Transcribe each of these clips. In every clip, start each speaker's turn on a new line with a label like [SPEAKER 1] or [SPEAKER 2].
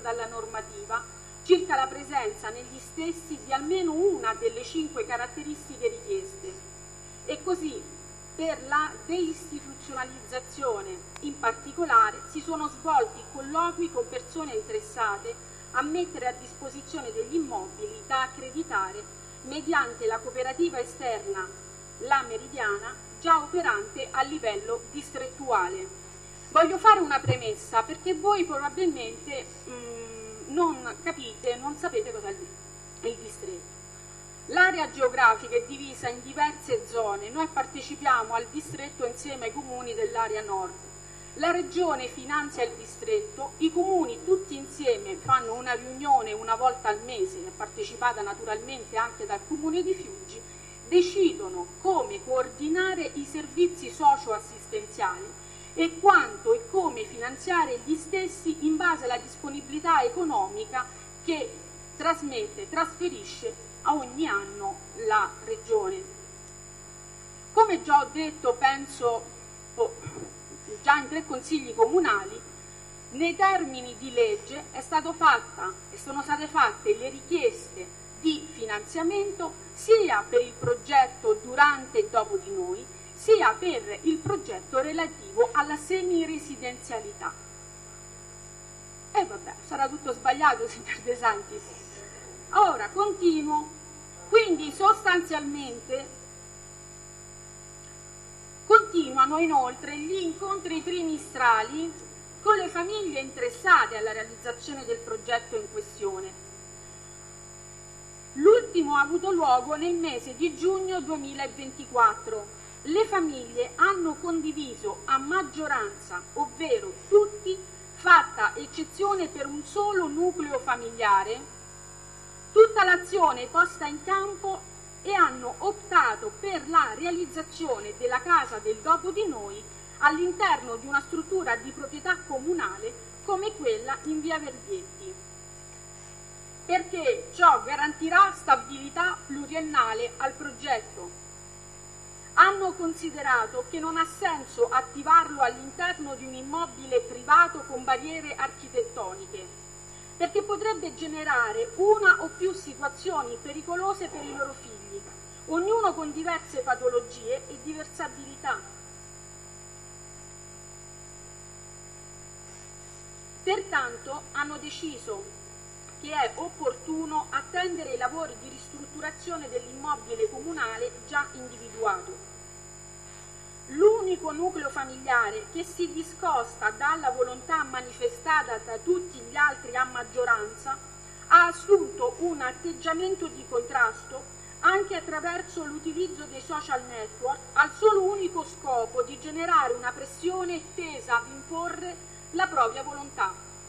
[SPEAKER 1] dalla normativa circa la presenza negli stessi di almeno una delle 5 caratteristiche richieste. E così, per la deistituzionalizzazione in particolare, si sono svolti colloqui con persone interessate a mettere a disposizione degli immobili da accreditare mediante la cooperativa esterna La Meridiana, già operante a livello distrettuale. Voglio fare una premessa perché voi probabilmente non capite, non sapete cosa è il distretto. L'area geografica è divisa in diverse zone, noi partecipiamo al distretto insieme ai comuni dell'area nord. La regione finanzia il distretto, i comuni tutti insieme fanno una riunione una volta al mese, partecipata naturalmente anche dal comune di Fiuggi, decidono come coordinare i servizi socio-assistenziali e quanto e come finanziare gli stessi in base alla disponibilità economica che trasferisce a ogni anno la regione. Come già ho detto, penso già in 3 consigli comunali, nei termini di legge sono state fatte le richieste di finanziamento sia per il progetto Durante e Dopo di Noi, sia per il progetto relativo alla semiresidenzialità. E vabbè, sarà tutto sbagliato, signor De Santis. Ora, continuo. Quindi, sostanzialmente, continuano inoltre gli incontri trimestrali con le famiglie interessate alla realizzazione del progetto in questione. L'ultimo ha avuto luogo nel mese di giugno 2024. Le famiglie hanno condiviso a maggioranza, ovvero tutti, fatta eccezione per un solo nucleo familiare, tutta l'azione posta in campo e hanno optato per la realizzazione della Casa del Dopo di Noi all'interno di una struttura di proprietà comunale come quella in via Verdietti, perché ciò garantirà stabilità pluriennale al progetto. Hanno considerato che non ha senso attivarlo all'interno di un immobile privato con barriere architettoniche, perché potrebbe generare una o più situazioni pericolose per i loro figli, ognuno con diverse patologie e diverse abilità. Pertanto hanno deciso che è opportuno attendere i lavori di ristrutturazione dell'immobile comunale già individuato. L'unico nucleo familiare che si discosta dalla volontà manifestata da tutti gli altri a maggioranza ha assunto un atteggiamento di contrasto anche attraverso l'utilizzo dei social network al solo unico scopo di generare una pressione tesa ad imporre la propria volontà.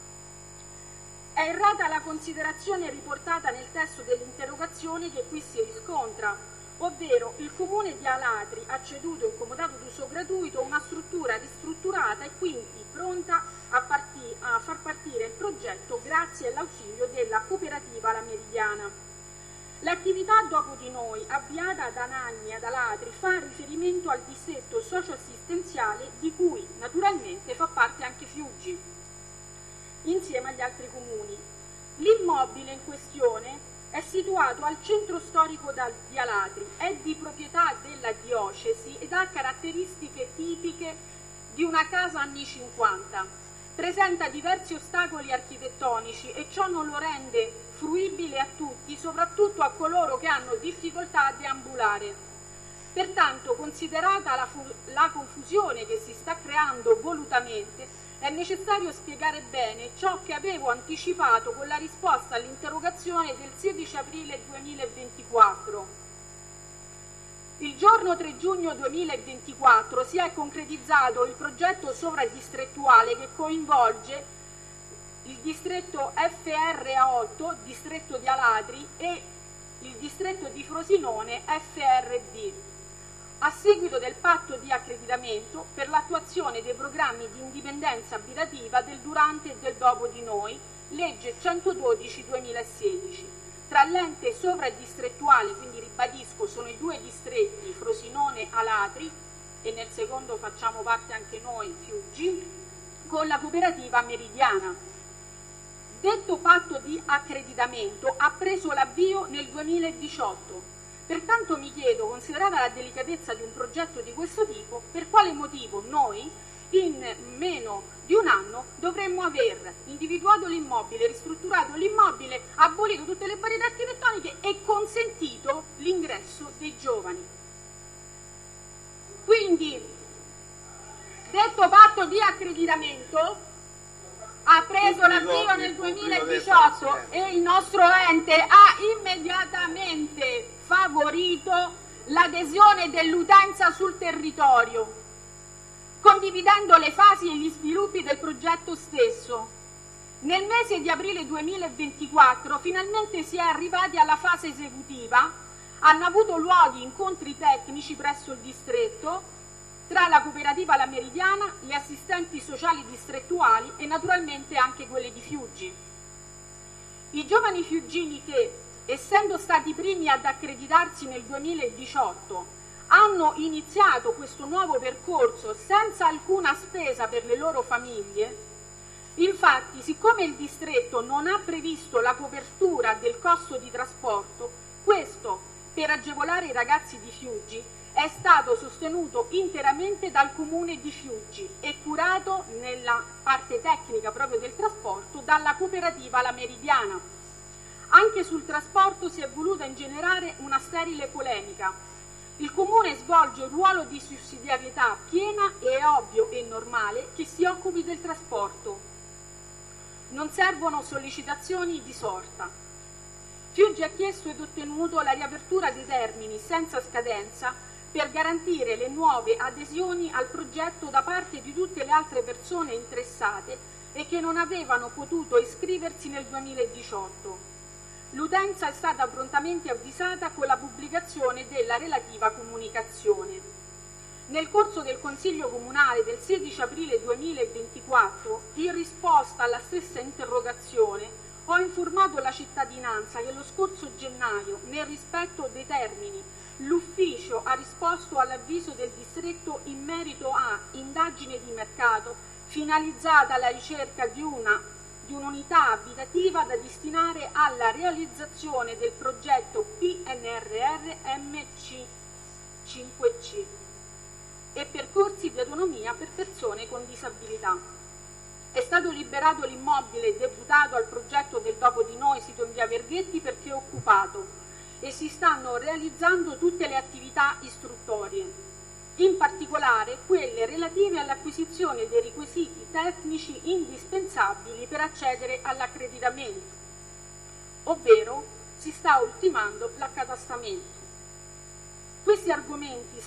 [SPEAKER 1] È errata la considerazione riportata nel testo dell'interrogazione che qui si riscontra, ovvero il Comune di Alatri ha ceduto in comodato d'uso gratuito una struttura ristrutturata e quindi pronta a far partire il progetto grazie all'ausilio della cooperativa La Meridiana. L'attività Dopo di Noi, avviata da Nanni ad Alatri, fa riferimento al distretto socio-assistenziale di cui naturalmente fa parte anche Fiuggi, insieme agli altri comuni. L'immobile in questione è situato al centro storico di Alatri, è di proprietà della diocesi ed ha caratteristiche tipiche di una casa anni 50. Presenta diversi ostacoli architettonici e ciò non lo rende fruibile a tutti, soprattutto a coloro che hanno difficoltà a deambulare. Pertanto, considerata la confusione che si sta creando volutamente, è necessario spiegare bene ciò che avevo anticipato con la risposta all'interrogazione del 16 aprile 2024. Il giorno 3 giugno 2024 si è concretizzato il progetto sovradistrettuale che coinvolge il distretto FRA8, distretto di Alatri, e il distretto di Frosinone FRD, a seguito del patto di accreditamento per l'attuazione dei programmi di indipendenza abitativa del Durante e del Dopo di Noi, legge 112/2016, tra l'ente sovradistrettuale, quindi ribadisco sono i 2 distretti Frosinone-Alatri e nel secondo facciamo parte anche noi, Fiuggi, con la cooperativa Meridiana. Detto di accreditamento ha preso l'avvio nel 2018. Pertanto mi chiedo, considerata la delicatezza di un progetto di questo tipo, per quale motivo noi, in meno di un anno, dovremmo aver individuato l'immobile, ristrutturato l'immobile, abolito tutte le barriere architettoniche e consentito l'ingresso dei giovani. Quindi, detto patto di accreditamento ha preso l'avvio nel 2018 e il nostro ente ha immediatamente favorito l'adesione dell'utenza sul territorio, condividendo le fasi e gli sviluppi del progetto stesso. Nel mese di aprile 2024 finalmente si è arrivati alla fase esecutiva, hanno avuto luogo incontri tecnici presso il distretto tra la cooperativa La Meridiana, gli assistenti sociali distrettuali e naturalmente anche quelle di Fiuggi. I giovani fiuggini che, essendo stati i primi ad accreditarsi nel 2018, hanno iniziato questo nuovo percorso senza alcuna spesa per le loro famiglie. Infatti, siccome il distretto non ha previsto la copertura del costo di trasporto, questo, per agevolare i ragazzi di Fiuggi, è stato sostenuto interamente dal comune di Fiuggi e curato nella parte tecnica proprio del trasporto dalla cooperativa La Meridiana. Anche sul trasporto si è voluta ingenerare una sterile polemica. Il comune svolge un ruolo di sussidiarietà piena e è ovvio e normale che si occupi del trasporto. Non servono sollecitazioni di sorta. Fiuggi ha chiesto ed ottenuto la riapertura dei termini senza scadenza per garantire le nuove adesioni al progetto da parte di tutte le altre persone interessate e che non avevano potuto iscriversi nel 2018. L'utenza è stata prontamente avvisata con la pubblicazione della relativa comunicazione. Nel corso del Consiglio Comunale del 16 aprile 2024, in risposta alla stessa interrogazione, ho informato la cittadinanza che lo scorso gennaio, nel rispetto dei termini, l'ufficio ha risposto all'avviso del distretto in merito a indagine di mercato finalizzata alla ricerca di un'unità abitativa da destinare alla realizzazione del progetto PNRR MC5C e percorsi di autonomia per persone con disabilità. È stato liberato l'immobile deputato al progetto del Dopo di Noi, sito in via Verghetti, perché occupato, e si stanno realizzando tutte le attività istruttorie, in particolare quelle relative all'acquisizione dei requisiti tecnici indispensabili per accedere all'accreditamento, ovvero si sta ultimando l'accatastamento. Questi argomenti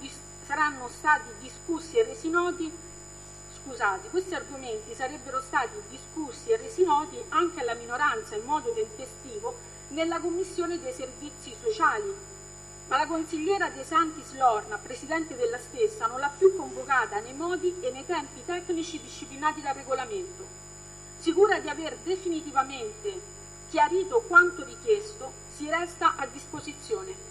[SPEAKER 1] questi argomenti sarebbero stati discussi e resi noti anche alla minoranza in modo tempestivo nella Commissione dei Servizi Sociali, ma la consigliera De Santis Lorna, presidente della stessa, non l'ha più convocata nei modi e nei tempi tecnici disciplinati dal regolamento. Sicura di aver definitivamente chiarito quanto richiesto, si resta a disposizione.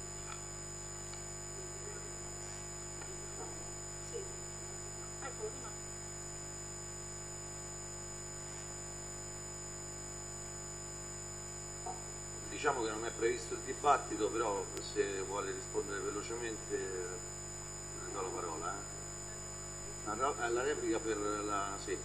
[SPEAKER 2] Diciamo che non è previsto il dibattito, però se vuole rispondere velocemente le do la parola. La replica per la... sì.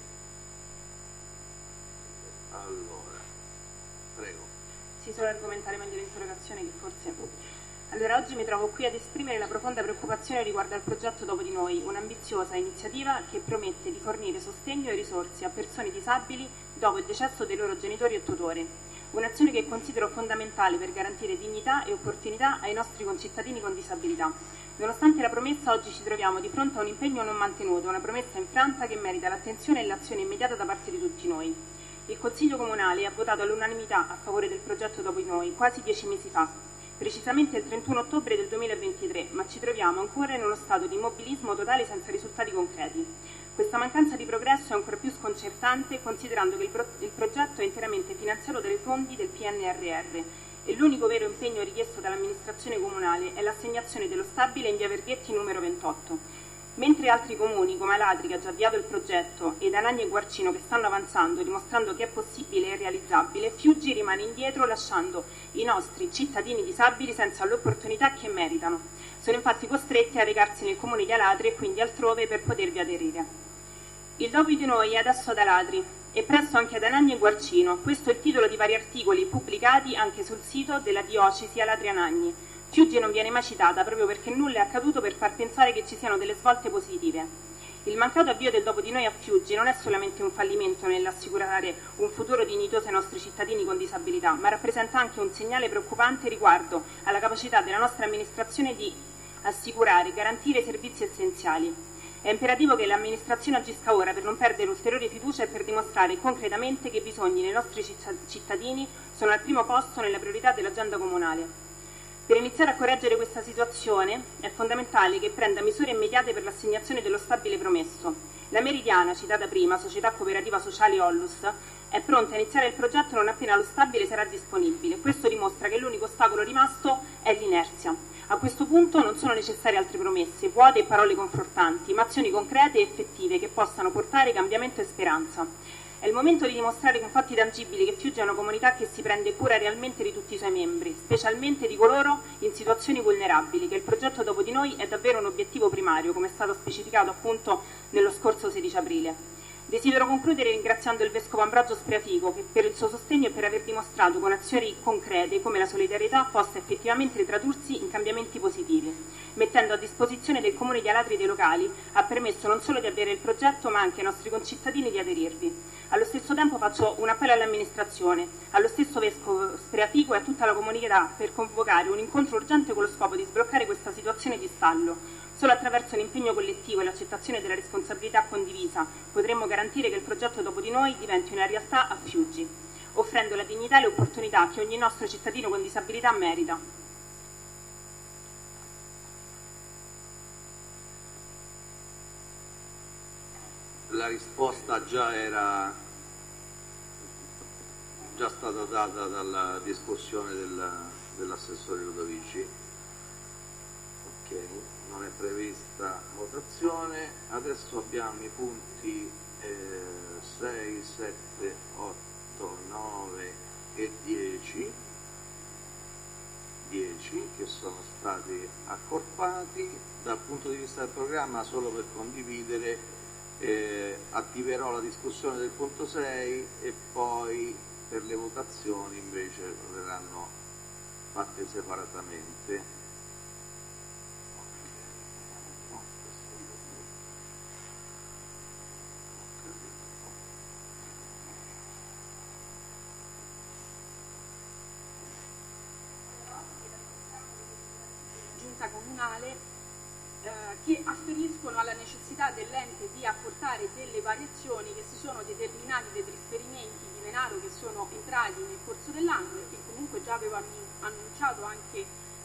[SPEAKER 2] Allora, prego.
[SPEAKER 3] Sì, solo argomentare meglio l'interrogazione che forse... Allora, oggi mi trovo qui ad esprimere la profonda preoccupazione riguardo al progetto Dopo di Noi, un'ambiziosa iniziativa che promette di fornire sostegno e risorse a persone disabili dopo il decesso dei loro genitori o tutori. Un'azione che considero fondamentale per garantire dignità e opportunità ai nostri concittadini con disabilità. Nonostante la promessa, oggi ci troviamo di fronte a un impegno non mantenuto, una promessa infranta che merita l'attenzione e l'azione immediata da parte di tutti noi. Il Consiglio Comunale ha votato all'unanimità a favore del progetto Dopo di Noi quasi 10 mesi fa, precisamente il 31 ottobre del 2023, ma ci troviamo ancora in uno stato di immobilismo totale senza risultati concreti. Questa mancanza di progresso è ancora più sconcertante considerando che il progetto è interamente finanziato dai fondi del PNRR e l'unico vero impegno richiesto dall'amministrazione comunale è l'assegnazione dello stabile in via Verghetti numero 28. Mentre altri comuni, come Alatri, che ha già avviato il progetto, ed Anagni e Guarcino, che stanno avanzando, dimostrando che è possibile e realizzabile, Fiuggi rimane indietro, lasciando i nostri cittadini disabili senza le opportunità che meritano. Sono infatti costretti a recarsi nel comune di Alatri e quindi altrove per potervi aderire. Il dopo di noi è adesso ad Alatri e presto anche ad Anagni e Guarcino. Questo è il titolo di vari articoli pubblicati anche sul sito della diocesi Alatri-Anagni. Fiuggi non viene mai citata proprio perché nulla è accaduto per far pensare che ci siano delle svolte positive. Il mancato avvio del dopo di noi a Fiuggi non è solamente un fallimento nell'assicurare un futuro dignitoso ai nostri cittadini con disabilità, ma rappresenta anche un segnale preoccupante riguardo alla capacità della nostra amministrazione di assicurare e garantire i servizi essenziali. È imperativo che l'amministrazione agisca ora per non perdere ulteriore fiducia e per dimostrare concretamente che i bisogni dei nostri cittadini sono al primo posto nella priorità dell'agenda comunale. Per iniziare a correggere questa situazione è fondamentale che prenda misure immediate per l'assegnazione dello stabile promesso. La Meridiana, citata prima, società cooperativa sociale Ollus, è pronta a iniziare il progetto non appena lo stabile sarà disponibile. Questo dimostra che l'unico ostacolo rimasto è l'inerzia. A questo punto non sono necessarie altre promesse, vuote e parole confortanti, ma azioni concrete e effettive che possano portare cambiamento e speranza. È il momento di dimostrare con fatti tangibili che Fiuggi è una comunità che si prende cura realmente di tutti i suoi membri, specialmente di coloro in situazioni vulnerabili, che il progetto Dopo di noi è davvero un obiettivo primario, come è stato specificato appunto nello scorso 16 aprile. Desidero concludere ringraziando il Vescovo Ambrogio Spreafico per il suo sostegno e per aver dimostrato con azioni concrete come la solidarietà possa effettivamente tradursi in cambiamenti positivi. Mettendo a disposizione del Comune di Alatri e dei locali, ha permesso non solo di avere il progetto ma anche ai nostri concittadini di aderirvi. Allo stesso tempo faccio un appello all'amministrazione, allo stesso Vescovo Spreafico e a tutta la comunità per convocare un incontro urgente con lo scopo di sbloccare questa situazione di stallo. Solo attraverso l'impegno collettivo e l'accettazione della responsabilità condivisa potremmo garantire che il progetto Dopo di noi diventi una realtà a Fiuggi, offrendo la dignità e le opportunità che ogni nostro cittadino con disabilità merita.
[SPEAKER 2] La risposta era già stata data dalla discussione dell'assessore Ludovici. Ok, non è prevista votazione. Adesso abbiamo i punti 6, 7, 8, 9 e 10 che sono stati accorpati. Dal punto di vista del programma, solo per condividere, attiverò la discussione del punto 6 e poi per le votazioni invece verranno fatte separatamente.
[SPEAKER 1] Giunta comunale che afferiscono alla necessità dell'ente di apportare delle variazioni che si sono determinate dai trasferimenti di denaro che sono entrati nel corso dell'anno e che comunque già avevo annunciato anche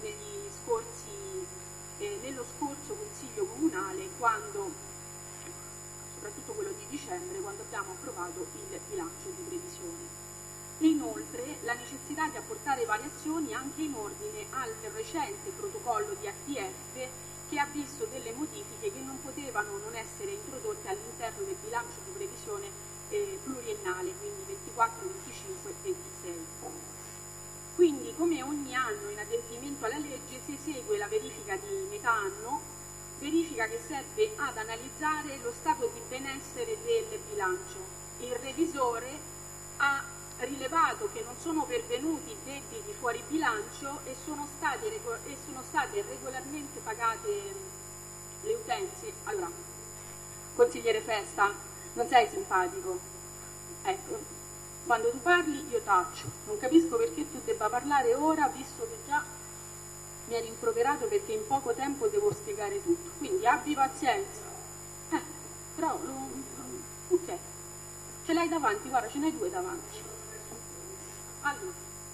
[SPEAKER 1] nello scorso Consiglio Comunale, soprattutto quello di dicembre, quando abbiamo approvato il bilancio di previsione. E inoltre la necessità di apportare variazioni anche in ordine al recente protocollo di HDF che ha visto delle modifiche che non potevano non essere introdotte all'interno del bilancio di previsione pluriennale, quindi 24, 25 e 26. Quindi, come ogni anno in adempimento alla legge, si esegue la verifica di metà anno, verifica che serve ad analizzare lo stato di benessere del bilancio. Il revisore ha rilevato che non sono pervenuti debiti fuori bilancio e sono state regolarmente pagate le utenze. Allora, consigliere Festa, non sei simpatico. Ecco, quando tu parli io taccio. Non capisco perché tu debba parlare ora, visto che già mi hai rimproverato perché in poco tempo devo spiegare tutto. Quindi abbi pazienza. Però, ok. Ce l'hai davanti, guarda, ce n'hai due davanti. Allora,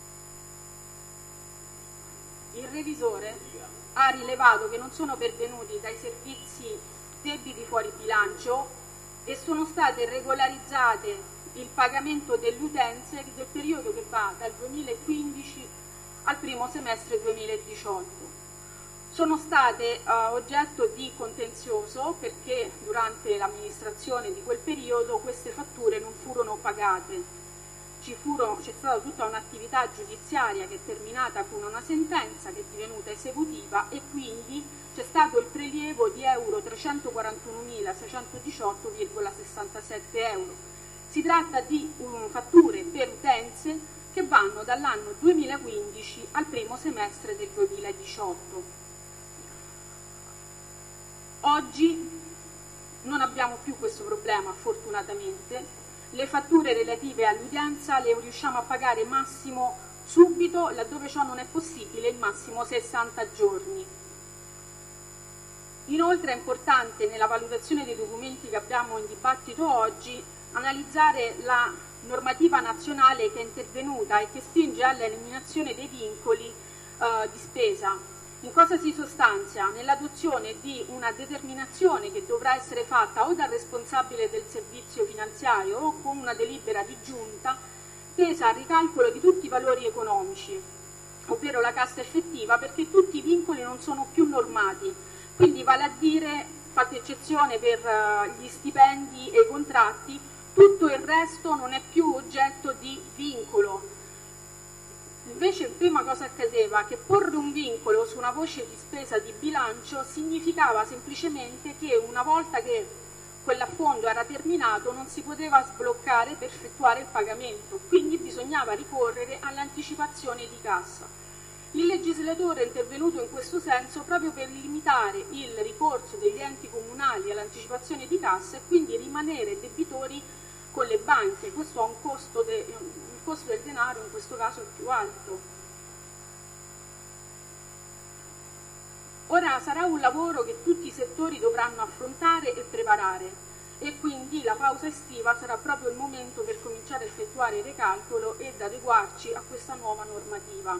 [SPEAKER 1] il revisore ha rilevato che non sono pervenuti dai servizi debiti fuori bilancio e sono state regolarizzate il pagamento delle utenze del periodo che va dal 2015 al primo semestre 2018. sono state oggetto di contenzioso perché durante l'amministrazione di quel periodo queste fatture non furono pagate. C'è stata tutta un'attività giudiziaria che è terminata con una sentenza che è divenuta esecutiva e quindi c'è stato il prelievo di euro 341.618,67 euro. Si tratta di fatture per utenze che vanno dall'anno 2015 al primo semestre del 2018. Oggi non abbiamo più questo problema, fortunatamente. Le fatture relative all'udienza le riusciamo a pagare massimo subito, laddove ciò non è possibile, il massimo 60 giorni. Inoltre è importante nella valutazione dei documenti che abbiamo in dibattito oggi analizzare la normativa nazionale che è intervenuta e che spinge all'eliminazione dei vincoli di spesa. In cosa si sostanzia? Nell'adozione di una determinazione che dovrà essere fatta o dal responsabile del servizio finanziario o con una delibera di giunta tesa al ricalcolo di tutti i valori economici, ovvero la cassa effettiva, perché tutti i vincoli non sono più normati. Quindi vale a dire, fatta eccezione per gli stipendi e i contratti, tutto il resto non è più oggetto di vincolo. Invece prima cosa accadeva? Che porre un vincolo su una voce di spesa di bilancio significava semplicemente che una volta che quell'affondo era terminato non si poteva sbloccare per effettuare il pagamento, quindi bisognava ricorrere all'anticipazione di cassa. Il legislatore è intervenuto in questo senso proprio per limitare il ricorso degli enti comunali all'anticipazione di cassa e quindi rimanere debitori con le banche. Questo ha un costo, il costo del denaro in questo caso è più alto. Ora sarà un lavoro che tutti i settori dovranno affrontare e preparare e quindi la pausa estiva sarà proprio il momento per cominciare a effettuare il recalcolo ed adeguarci a questa nuova normativa.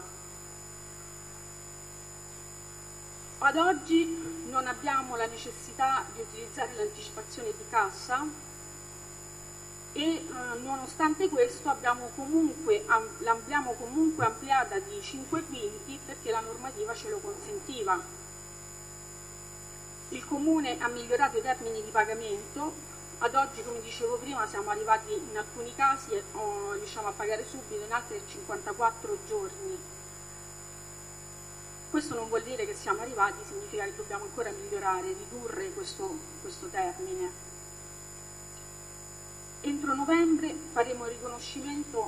[SPEAKER 1] Ad oggi non abbiamo la necessità di utilizzare l'anticipazione di cassa e nonostante questo l'abbiamo comunque ampliata di 5 quinti perché la normativa ce lo consentiva. Il Comune ha migliorato i termini di pagamento, ad oggi come dicevo prima siamo arrivati in alcuni casi riusciamo a pagare subito, in altri 54 giorni. Questo non vuol dire che siamo arrivati, significa che dobbiamo ancora migliorare, ridurre questo termine. Entro novembre faremo il riconoscimento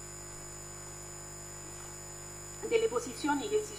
[SPEAKER 1] delle posizioni che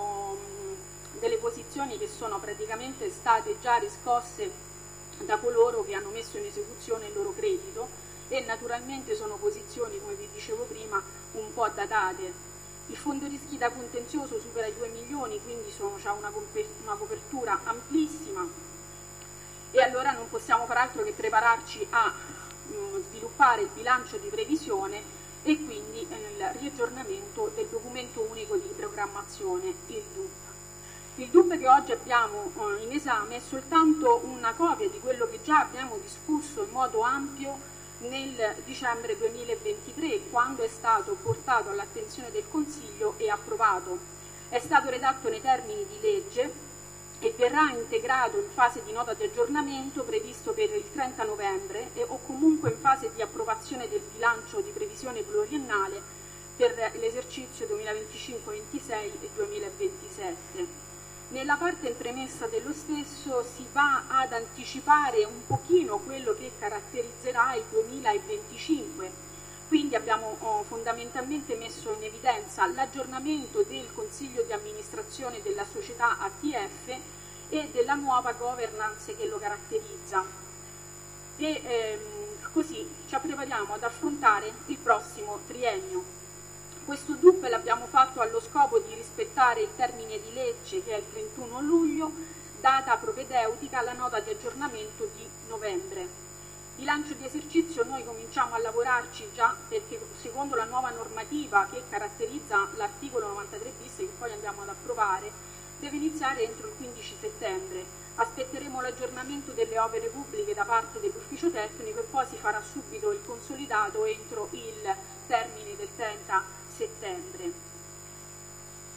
[SPEAKER 1] sono praticamente state già riscosse da coloro che hanno messo in esecuzione il loro credito e naturalmente sono posizioni, come vi dicevo prima, un po' datate. Il fondo rischi da contenzioso supera i 2 milioni, quindi c'è una copertura amplissima e allora non possiamo far altro che prepararci a sviluppare il bilancio di previsione e quindi il riaggiornamento del documento unico di programmazione, il DUP. Il DUP che oggi abbiamo in esame è soltanto una copia di quello che già abbiamo discusso in modo ampio nel dicembre 2023, quando è stato portato all'attenzione del Consiglio e approvato. È stato redatto nei termini di legge e verrà integrato in fase di nota di aggiornamento previsto per il 30 novembre o comunque in fase di approvazione del bilancio di previsione pluriennale per l'esercizio 2025-26 e 2027. Nella parte in premessa dello stesso si va ad anticipare un pochino quello che caratterizzerà il 2025, quindi abbiamo fondamentalmente messo in evidenza l'aggiornamento del Consiglio di amministrazione della società ATF e della nuova governance che lo caratterizza. E così ci prepariamo ad affrontare il prossimo triennio. Questo DUP l'abbiamo fatto allo scopo di rispettare il termine di legge che è il 31 luglio, data propedeutica alla nota di aggiornamento di novembre. Bilancio di esercizio noi cominciamo a lavorarci già perché secondo la nuova normativa che caratterizza l'articolo 93 bis che poi andiamo ad approvare deve iniziare entro il 15 settembre. Aspetteremo l'aggiornamento delle opere pubbliche da parte dell'ufficio tecnico e poi si farà subito il consolidato entro il termine del 30 settembre.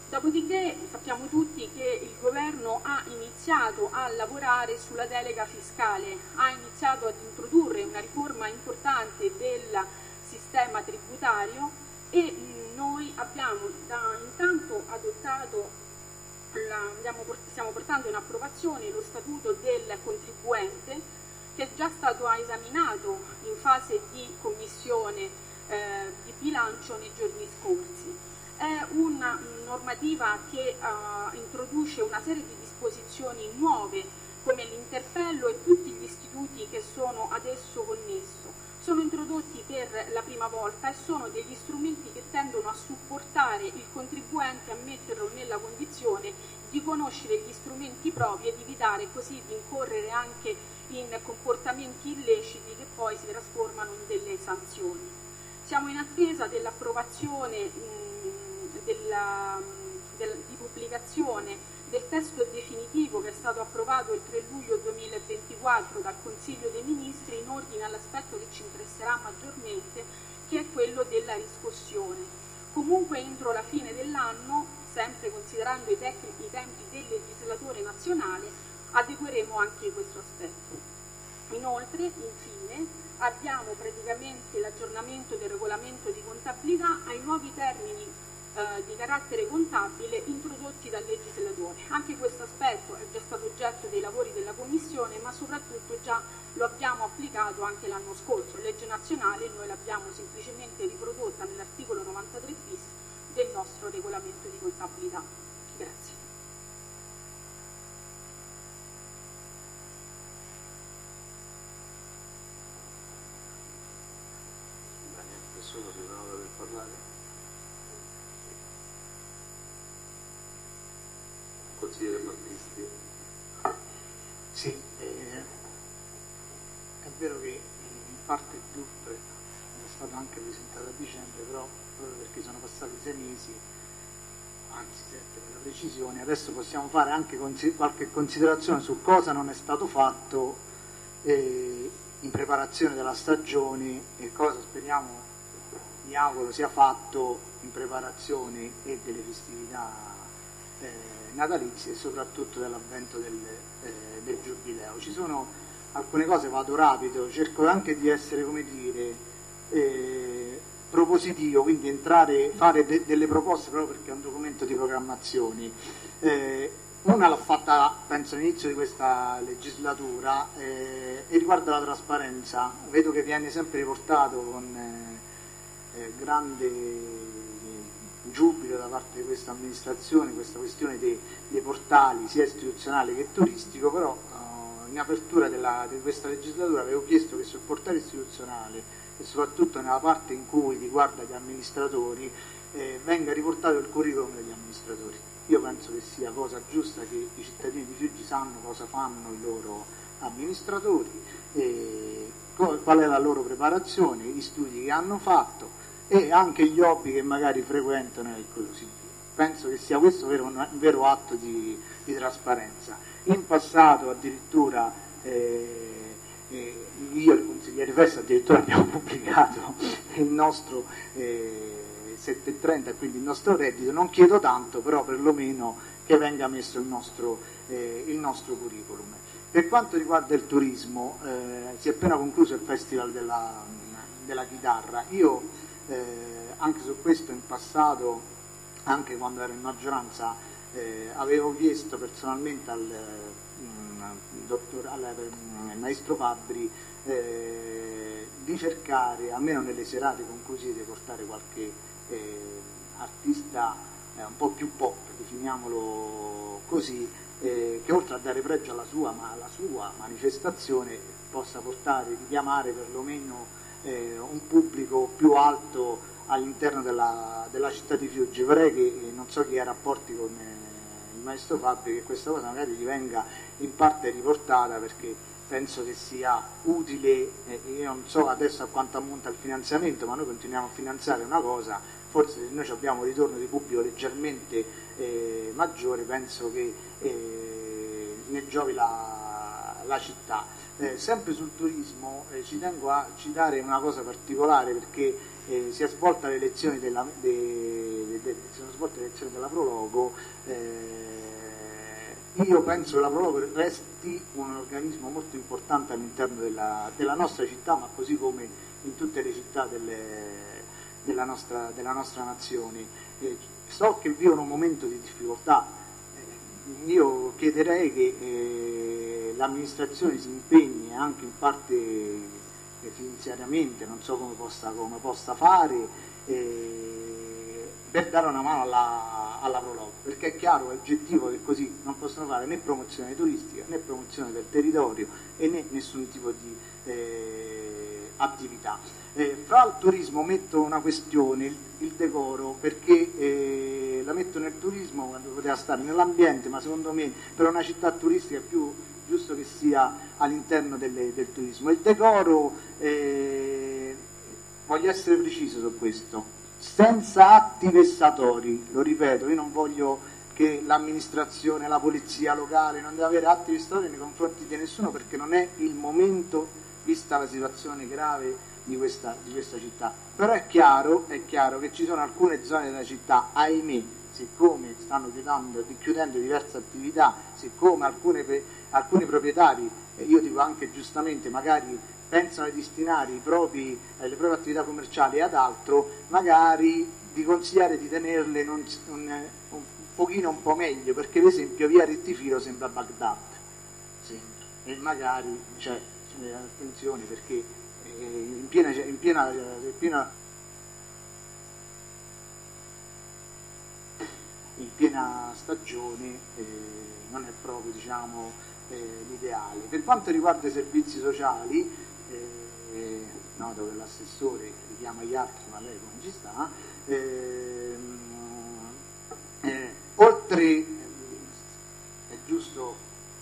[SPEAKER 1] Dopodiché sappiamo tutti che il governo ha iniziato a lavorare sulla delega fiscale, ha iniziato ad introdurre una riforma importante del sistema tributario e noi abbiamo intanto adottato, stiamo portando in approvazione lo statuto del contribuente, che è già stato esaminato in fase di commissione di bilancio nei giorni scorsi. È una normativa che introduce una serie di disposizioni nuove, come l'interpello e tutti gli istituti che sono ad esso connesso. Sono introdotti per la prima volta e sono degli strumenti che tendono a supportare il contribuente, a metterlo nella condizione di conoscere gli strumenti propri e di evitare così di incorrere anche in comportamenti illeciti che poi si trasformano in delle sanzioni. Siamo in attesa dell'approvazione di pubblicazione del testo definitivo che è stato approvato il 3 luglio 2024 dal Consiglio dei Ministri in ordine all'aspetto che ci interesserà maggiormente, che è quello della riscossione. Comunque entro la fine dell'anno, sempre considerando i tempi del legislatore nazionale, adegueremo anche questo aspetto. Inoltre, infine, abbiamo praticamente l'aggiornamento del regolamento di contabilità ai nuovi termini di carattere contabile introdotti dal legislatore. Anche questo aspetto è già stato oggetto dei lavori della Commissione, ma soprattutto già lo abbiamo applicato anche l'anno scorso. Legge nazionale noi l'abbiamo semplicemente riprodotta nell'articolo 93 bis del nostro regolamento di contabilità. Grazie.
[SPEAKER 2] Nessuno si trova per parlare? Consigliere Battisti.
[SPEAKER 4] Sì, è vero che in parte il DURP è stato anche presentato a dicembre, però proprio perché sono passati 6 mesi, anzi 7 per la precisione, adesso possiamo fare anche qualche considerazione su cosa non è stato fatto in preparazione della stagione e cosa speriamo, mi auguro, sia fatto in preparazione delle festività natalizie e soprattutto dell'avvento del giubileo. Ci sono alcune cose, vado rapido, cerco anche di essere, come dire, propositivo, quindi fare delle proposte proprio perché è un documento di programmazione. Una l'ho fatta, penso, all'inizio di questa legislatura e riguarda la trasparenza. Vedo che viene sempre riportato con grande giubilo da parte di questa amministrazione questa questione dei portali sia istituzionale che turistico, però in apertura di questa legislatura avevo chiesto che sul portale istituzionale e soprattutto nella parte in cui riguarda gli amministratori venga riportato il curriculum degli amministratori. Io penso che sia cosa giusta che i cittadini di Fiuggi sanno cosa fanno i loro amministratori, qual è la loro preparazione, gli studi che hanno fatto e anche gli hobby che magari frequentano e così via. Penso che sia questo un vero atto di trasparenza. In passato addirittura io e il consigliere Festa addirittura abbiamo pubblicato il nostro 730, quindi il nostro reddito. Non chiedo tanto, però perlomeno che venga messo il nostro curriculum. Per quanto riguarda il turismo, si è appena concluso il Festival della chitarra. Io anche su questo in passato, anche quando ero in maggioranza, avevo chiesto personalmente al maestro Fabbri di cercare, almeno nelle serate conclusive, di portare qualche artista un po' più pop, definiamolo così, che oltre a dare pregio alla sua manifestazione possa richiamare perlomeno un pubblico più alto all'interno della città di Fiuggi. Vorrei che, non so chi ha rapporti con il maestro Fabbri, che questa cosa magari gli venga in parte riportata, perché penso che sia utile. Io non so adesso a quanto ammonta il finanziamento, ma noi continuiamo a finanziare una cosa, forse se noi abbiamo un ritorno di pubblico leggermente maggiore, penso che ne giovi la città. Sempre sul turismo ci tengo a citare una cosa particolare, perché si è svolta l'elezione del si sono svolte le elezioni della Prologo, io penso che la Prologo resti un organismo molto importante all'interno della nostra città, ma così come in tutte le città della nostra nazione. So che vivono un momento di difficoltà, io chiederei che l'amministrazione si impegni anche in parte finanziariamente, non so come possa fare, per dare una mano alla Prologo, perché è chiaro, è oggettivo che così non possono fare né promozione turistica né promozione del territorio e né nessun tipo di attività. Fra il turismo metto una questione, il decoro, perché la metto nel turismo quando poteva stare nell'ambiente, ma secondo me per una città turistica è più giusto che sia all'interno del turismo. Il decoro, voglio essere preciso su questo, senza atti vessatori, lo ripeto, io non voglio che l'amministrazione, la polizia locale non deve avere atti vessatori nei confronti di nessuno, perché non è il momento, vista la situazione grave di questa città. Però è chiaro che ci sono alcune zone della città, ahimè, siccome stanno chiudendo diverse attività, siccome alcuni proprietari, io dico anche giustamente, magari pensano di destinare le proprie attività commerciali ad altro, magari di consigliare di tenerle un pochino un po' meglio, perché per esempio via Rettifilo sembra Baghdad, e magari c'è attenzione, perché in piena stagione non è proprio, diciamo, l'ideale. Per quanto riguarda i servizi sociali, noto che l'assessore richiama gli altri, ma lei come ci sta, oltre è giusto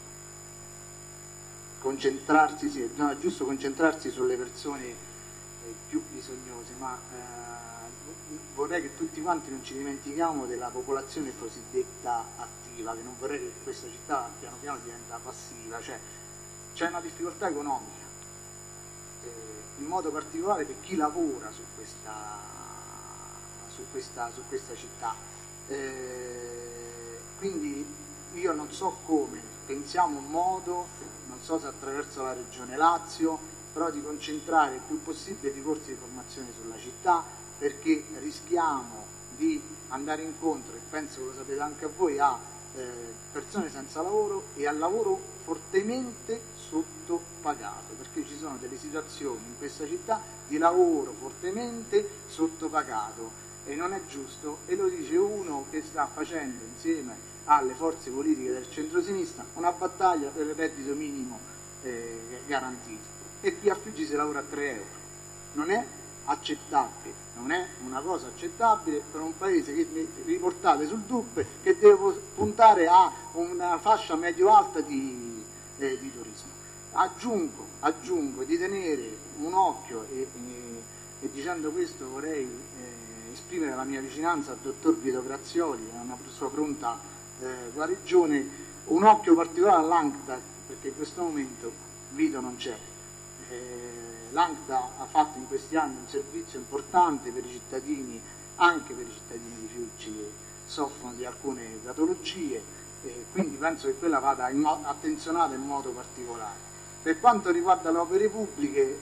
[SPEAKER 4] concentrarsi sulle persone più bisognose, ma vorrei che tutti quanti non ci dimentichiamo della popolazione cosiddetta attiva, che non vorrei che questa città piano piano diventa passiva, cioè c'è una difficoltà economica, in modo particolare per chi lavora su questa città, quindi io non so come, pensiamo un modo, non so se attraverso la Regione Lazio, però di concentrare il più possibile i corsi di formazione sulla città, perché rischiamo di andare incontro, e penso che lo sapete anche a voi, a persone senza lavoro e al lavoro fortemente sottopagato, perché ci sono delle situazioni in questa città di lavoro fortemente sottopagato e non è giusto, e lo dice uno che sta facendo insieme alle forze politiche del centro-sinistra una battaglia per il reddito minimo garantito, e qui a Fiuggi si lavora a 3 euro, non è accettabile, non è una cosa accettabile per un paese che riportate sul DUP, che deve puntare a una fascia medio-alta di turismo. Aggiungo di tenere un occhio, e dicendo questo vorrei esprimere la mia vicinanza al dottor Vito Grazioli, a una sua pronta guarigione, un occhio particolare all'ANCTA, perché in questo momento Vito non c'è. L'ANCTA ha fatto in questi anni un servizio importante per i cittadini, anche per i cittadini di Fiuggi che soffrono di alcune patologie, quindi penso che quella vada attenzionata in modo particolare. Per quanto riguarda le opere pubbliche,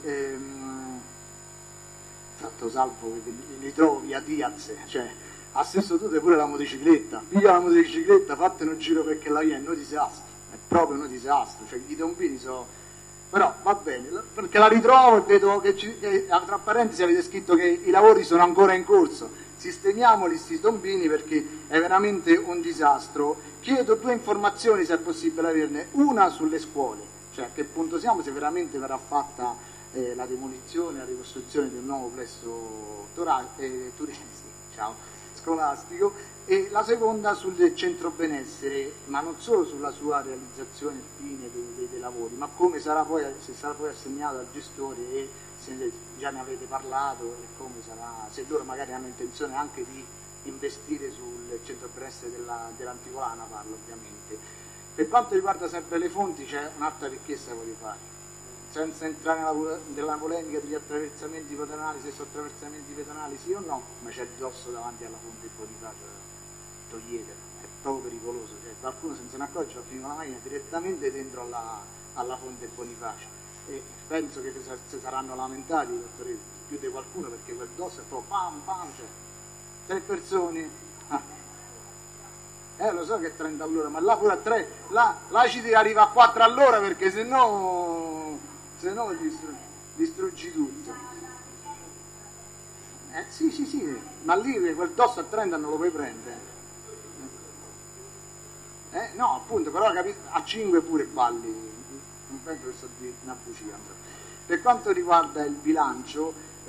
[SPEAKER 4] fatto salvo che li trovi a Diaz, cioè a stesso tutto pure la motocicletta, piglia la motocicletta, fattene un giro perché la via è un disastro, è proprio un disastro, cioè i tombini sono... Però va bene, perché la ritrovo e vedo che tra parentesi avete scritto che i lavori sono ancora in corso. Sistemiamoli sti tombini perché è veramente un disastro. Chiedo 2 informazioni, se è possibile averne, una sulle scuole, cioè a che punto siamo, se veramente verrà fatta la demolizione, la ricostruzione del nuovo plesso scolastico, e la seconda sul centro benessere, ma non solo sulla sua realizzazione fine dei lavori, ma come sarà poi, se sarà poi assegnato al gestore, e se già ne avete parlato, e come sarà, se loro magari hanno intenzione anche di investire sul centro benessere dell'Anticolana, parlo ovviamente. Per quanto riguarda sempre le fonti, c'è un'altra richiesta che voglio fare. senza entrare nella polemica degli attraversamenti pedonali, se sono attraversamenti pedonali sì o no, ma c'è il dosso davanti alla fonte Bonifacio, toglietelo, è proprio pericoloso, cioè, qualcuno senza ne accorge va finire la macchina direttamente dentro alla fonte Bonifacio, e penso che si saranno lamentati più di qualcuno, perché quel dosso è proprio pam pam, cioè 3 persone, lo so che è 30 all'ora, ma là pure a 3, là ci devi arrivare a 4 all'ora, perché se no distruggi tutto. Sì, ma lì quel dosso a 30 non lo puoi prendere. No, appunto, però a 5 pure balli, non penso che sto di una bugia. Per quanto riguarda il bilancio,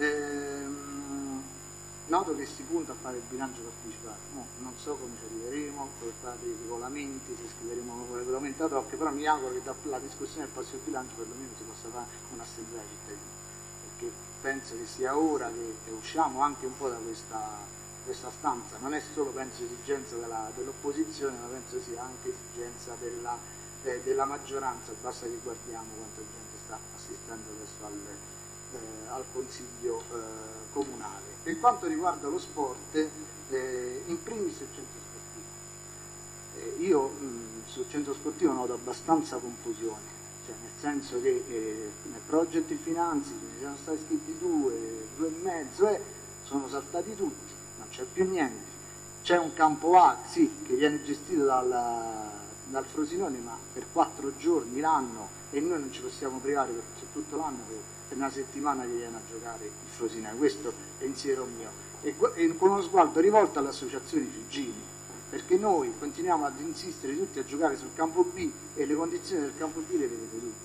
[SPEAKER 4] noto che si punta a fare il bilancio partecipato, non so come ci arriveremo, come fare i regolamenti, se scriveremo un nuovo regolamento ad hoc, però mi auguro che dalla discussione del prossimo bilancio perlomeno si possa fare un'assemblea cittadina, perché penso che sia ora che usciamo anche un po' da questa stanza, non è solo penso esigenza dell'opposizione, ma penso sia anche esigenza della maggioranza, basta che guardiamo quanta gente sta assistendo adesso al Consiglio comunale. Per quanto riguarda lo sport, in primis il centro sportivo. Io sul centro sportivo noto abbastanza confusione, cioè nel senso che nel progetto di finanzi ci sono stati scritti 2 e mezzo, sono saltati tutti, non c'è più niente. C'è un campo A, sì, che viene gestito dal Frosinone, ma per 4 giorni l'anno, e noi non ci possiamo privare per tutto l'anno per una settimana che viene a giocare il Frosinone. Questo è il pensiero mio, e con uno sguardo rivolto alle associazioni Figini, perché noi continuiamo ad insistere tutti a giocare sul campo B, e le condizioni del campo B le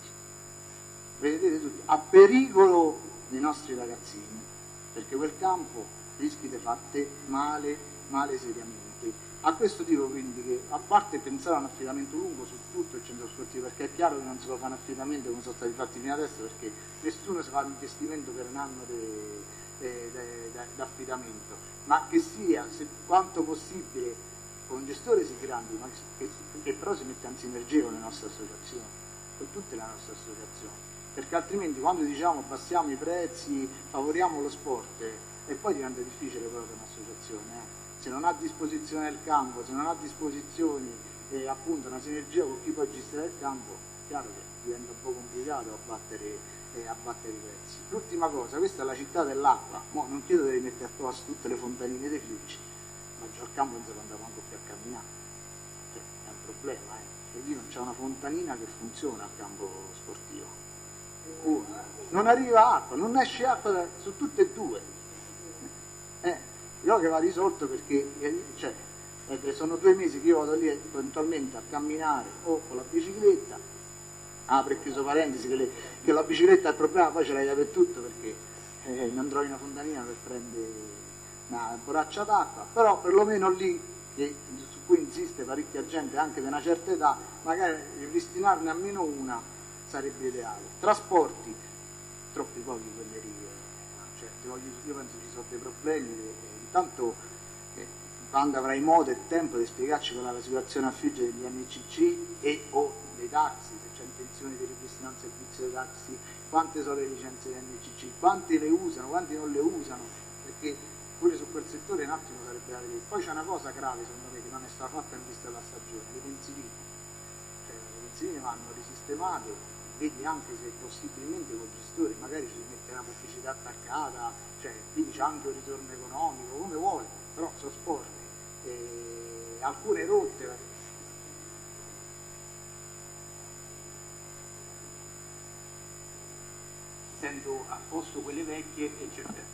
[SPEAKER 4] vedete tutti, a pericolo dei nostri ragazzini, perché quel campo rischi di fatte male seriamente. A questo dico quindi che, a parte pensare a un affidamento lungo su tutto il centro sportivo, perché è chiaro che non si può fare un affidamento come sono stati fatti fino adesso, perché nessuno si fa un investimento per un anno d'affidamento, ma che sia quanto possibile con un gestore si grandi, ma che però si mette in sinergia con le nostre associazioni, con tutte le nostre associazioni, perché altrimenti quando diciamo abbassiamo i prezzi, favoriamo lo sport, e poi diventa difficile proprio un'associazione, se non ha a disposizione il campo, se non ha a disposizione appunto una sinergia con chi poi gestirà il campo, è chiaro che diventa un po' complicato abbattere i prezzi. L'ultima cosa, questa è la città dell'acqua, non chiedo di mettere a posto tutte le fontanine dei fiuci, ma già al campo non si può andare manco più a camminare, cioè, è un problema, e lì non c'è una fontanina che funziona al campo sportivo, non arriva acqua, non esce acqua su tutte e 2. Io che va risolto, perché sono 2 mesi che io vado lì eventualmente a camminare o con la bicicletta, apro e chiuso parentesi che la bicicletta è il problema, poi ce l'hai dappertutto, perché non trovi una fontanina per prendere una borraccia d'acqua, però perlomeno lì, su cui insiste parecchia gente anche di una certa età, magari ripristinarne almeno una sarebbe ideale. Trasporti, troppi pochi quelli lì, io penso ci sono dei problemi. Intanto quando avrai modo e tempo di spiegarci qual è la situazione a Fiugge degli NCC o dei taxi, se c'è intenzione di ripristinare un servizio dei taxi, quante sono le licenze degli NCC, quanti le usano, quanti non le usano, perché pure su quel settore un attimo sarebbe da vedere. Poi c'è una cosa grave secondo me che non è stata fatta in vista della stagione, le pensiline. Cioè le pensiline vanno risistemate, vedi anche se possibilmente col gestore magari ci mette una pubblicità attaccata, cioè quindi c'è anche un ritorno economico, come vuole, però sono sport, alcune rotte. Sento a posto quelle vecchie e certe.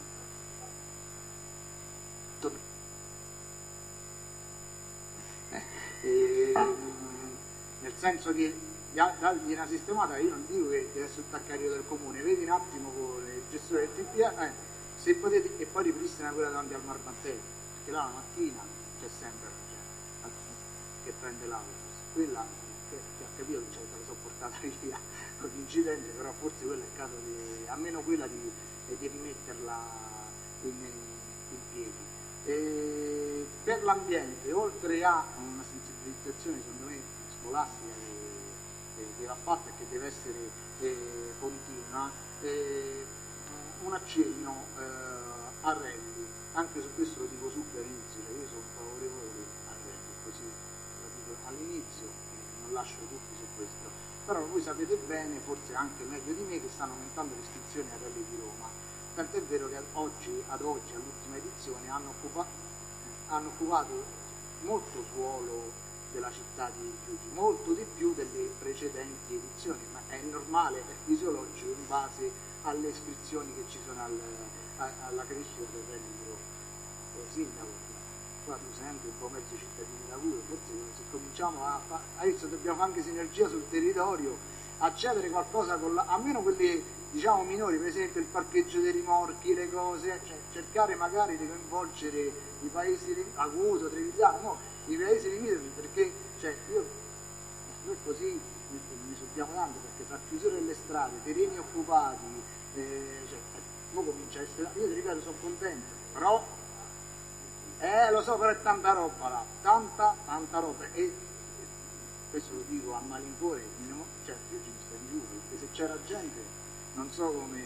[SPEAKER 4] Nel senso che dargli una sistemata, io non dico che deve essere attaccato del comune, vedi un attimo con il gestore del TPA, se potete, e poi ripristina quella davanti al Marmantello, perché là la mattina c'è sempre che prende l'autobus, quella che ha capito che c'è stata sopportata via con l'incidente, però forse quella è il caso di, almeno quella di rimetterla in piedi. Per l'ambiente, oltre a una sensibilizzazione secondo me scolastica che va fatta e che deve essere continua. Un accenno a rugby, anche su questo lo dico subito all'inizio, cioè io sono favorevole al rugby, così lo dico all'inizio, non lascio dubbi su questo, però voi sapete bene, forse anche meglio di me, che stanno aumentando le iscrizioni al rally di Roma, tant'è vero che ad oggi all'ultima edizione hanno occupato molto suolo della città di Chiusi, molto di più delle precedenti edizioni, ma è normale, è fisiologico in base alle iscrizioni che ci sono alla crescita del rally di Roma. Sindaco, qua tu senti un po' mezzo cittadini da pure, forse se cominciamo adesso dobbiamo fare anche sinergia sul territorio, accedere qualcosa con almeno quelle diciamo minori, per esempio il parcheggio dei rimorchi, le cose, cioè cercare magari di coinvolgere i paesi Acuto, Trevigiano, no, i paesi limitrofi, perché cioè, noi così ne subiamo tanto, perché tra chiusura delle strade, terreni occupati, ora comincia a essere, io ti ripeto sono contento, però lo so, però è tanta roba là, tanta roba, e questo lo dico a malincuore, cioè più ci sta in giù, perché se c'era gente non so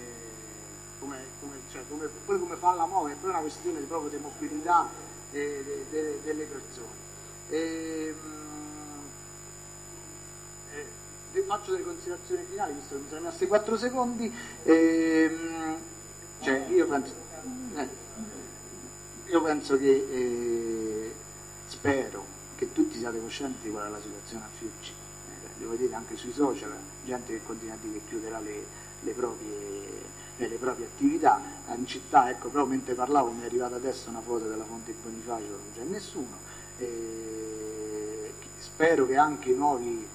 [SPEAKER 4] come farla muovere, è proprio una questione proprio di mobilità delle persone. Faccio delle considerazioni finali, visto che mi sono rimasti 4 secondi. Io penso che spero che tutti siate coscienti di qual è la situazione a Fiuggi. Lo vedete anche sui social, gente che continua a dire che chiuderà le proprie attività. In città, ecco, proprio mentre parlavo mi è arrivata adesso una foto della Fonte Bonifacio, non c'è nessuno. Spero che anche il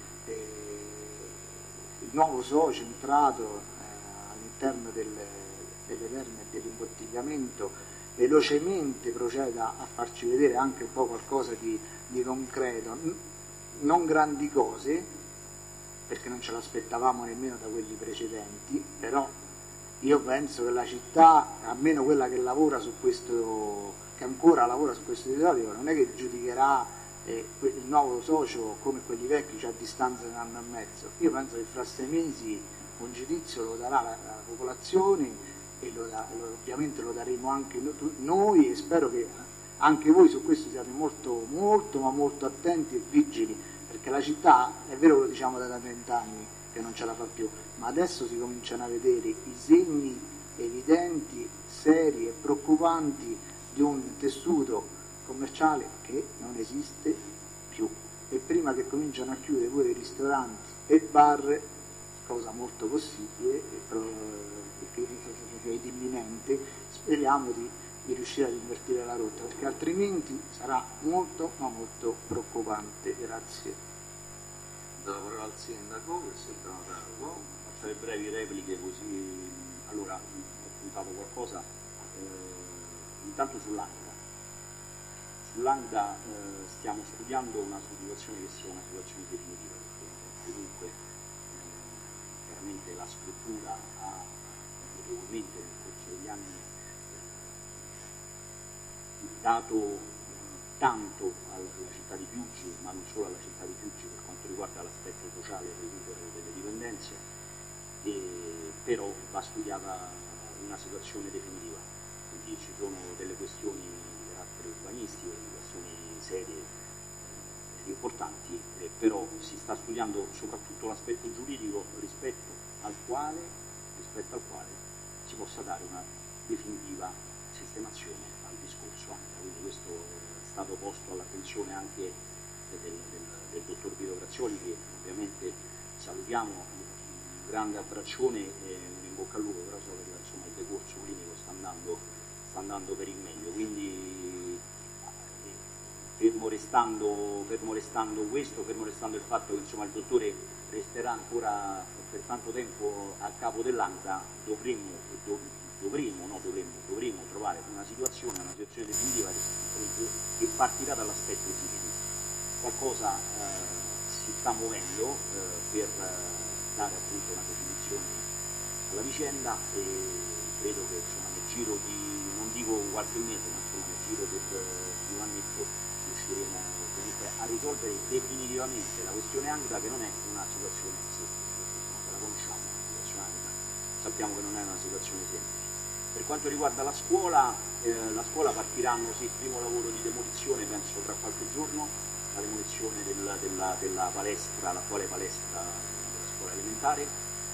[SPEAKER 4] nuovo socio entrato all'interno delle terme dell'imbottigliamento velocemente proceda a farci vedere anche un po' qualcosa di concreto, non grandi cose, perché non ce l'aspettavamo nemmeno da quelli precedenti, però io penso che la città, almeno quella che lavora su questo, che ancora lavora su questo territorio, non è che giudicherà il nuovo socio come quelli vecchi, cioè a distanza di un anno e mezzo. Io penso che fra 6 mesi un giudizio lo darà la popolazione e ovviamente lo daremo anche noi, e spero che anche voi su questo siate molto attenti e vigili, perché la città, è vero che lo diciamo da 30 anni che non ce la fa più, ma adesso si cominciano a vedere i segni evidenti, seri e preoccupanti di un tessuto commerciale che non esiste più, e prima che cominciano a chiudere pure i ristoranti e i bar, cosa molto possibile che è imminente, speriamo di riuscire ad invertire la rotta, perché altrimenti sarà molto preoccupante. Grazie.
[SPEAKER 2] Do la parola al sindaco, che si è prenotato.
[SPEAKER 5] Faccio le brevi repliche così. Allora, ho puntato qualcosa intanto sull'Angda. Sull'Angda stiamo studiando una situazione che sia una situazione definitiva, perché comunque chiaramente la struttura ha notevolmente nel corso degli anni dato tanto alla città di Fiuggi, ma non solo alla città di Fiuggi per quanto riguarda l'aspetto sociale e recupero delle dipendenze, però va studiata una situazione definitiva, quindi ci sono delle questioni di carattere urbanistico, delle questioni serie ed importanti, però si sta studiando soprattutto l'aspetto giuridico rispetto al quale si possa dare una definitiva sistemazione al discorso anche, quindi questo è stato posto all'attenzione anche del dottor Vito Grazioli, che ovviamente salutiamo, un grande abbraccione e un in bocca al lupo, però so che insomma, il decorso clinico sta andando per il meglio, quindi fermo restando questo, fermo restando il fatto che insomma, il dottore resterà ancora per tanto tempo a capo dell'Angda, dovremmo trovare una situazione definitiva che partirà dall'aspetto giuridico. Qualcosa si sta muovendo per dare appunto una definizione alla vicenda, e credo che insomma, nel giro di, non dico qualche mese, ma insomma, nel giro di un annetto riusciremo comunque a risolvere definitivamente la questione Angra, che non è una situazione semplice, la conosciamo la situazione Angra, sappiamo che non è una situazione semplice. Per quanto riguarda la scuola partiranno sì, il primo lavoro di demolizione, penso tra qualche giorno, la demolizione della palestra, l'attuale palestra della scuola elementare,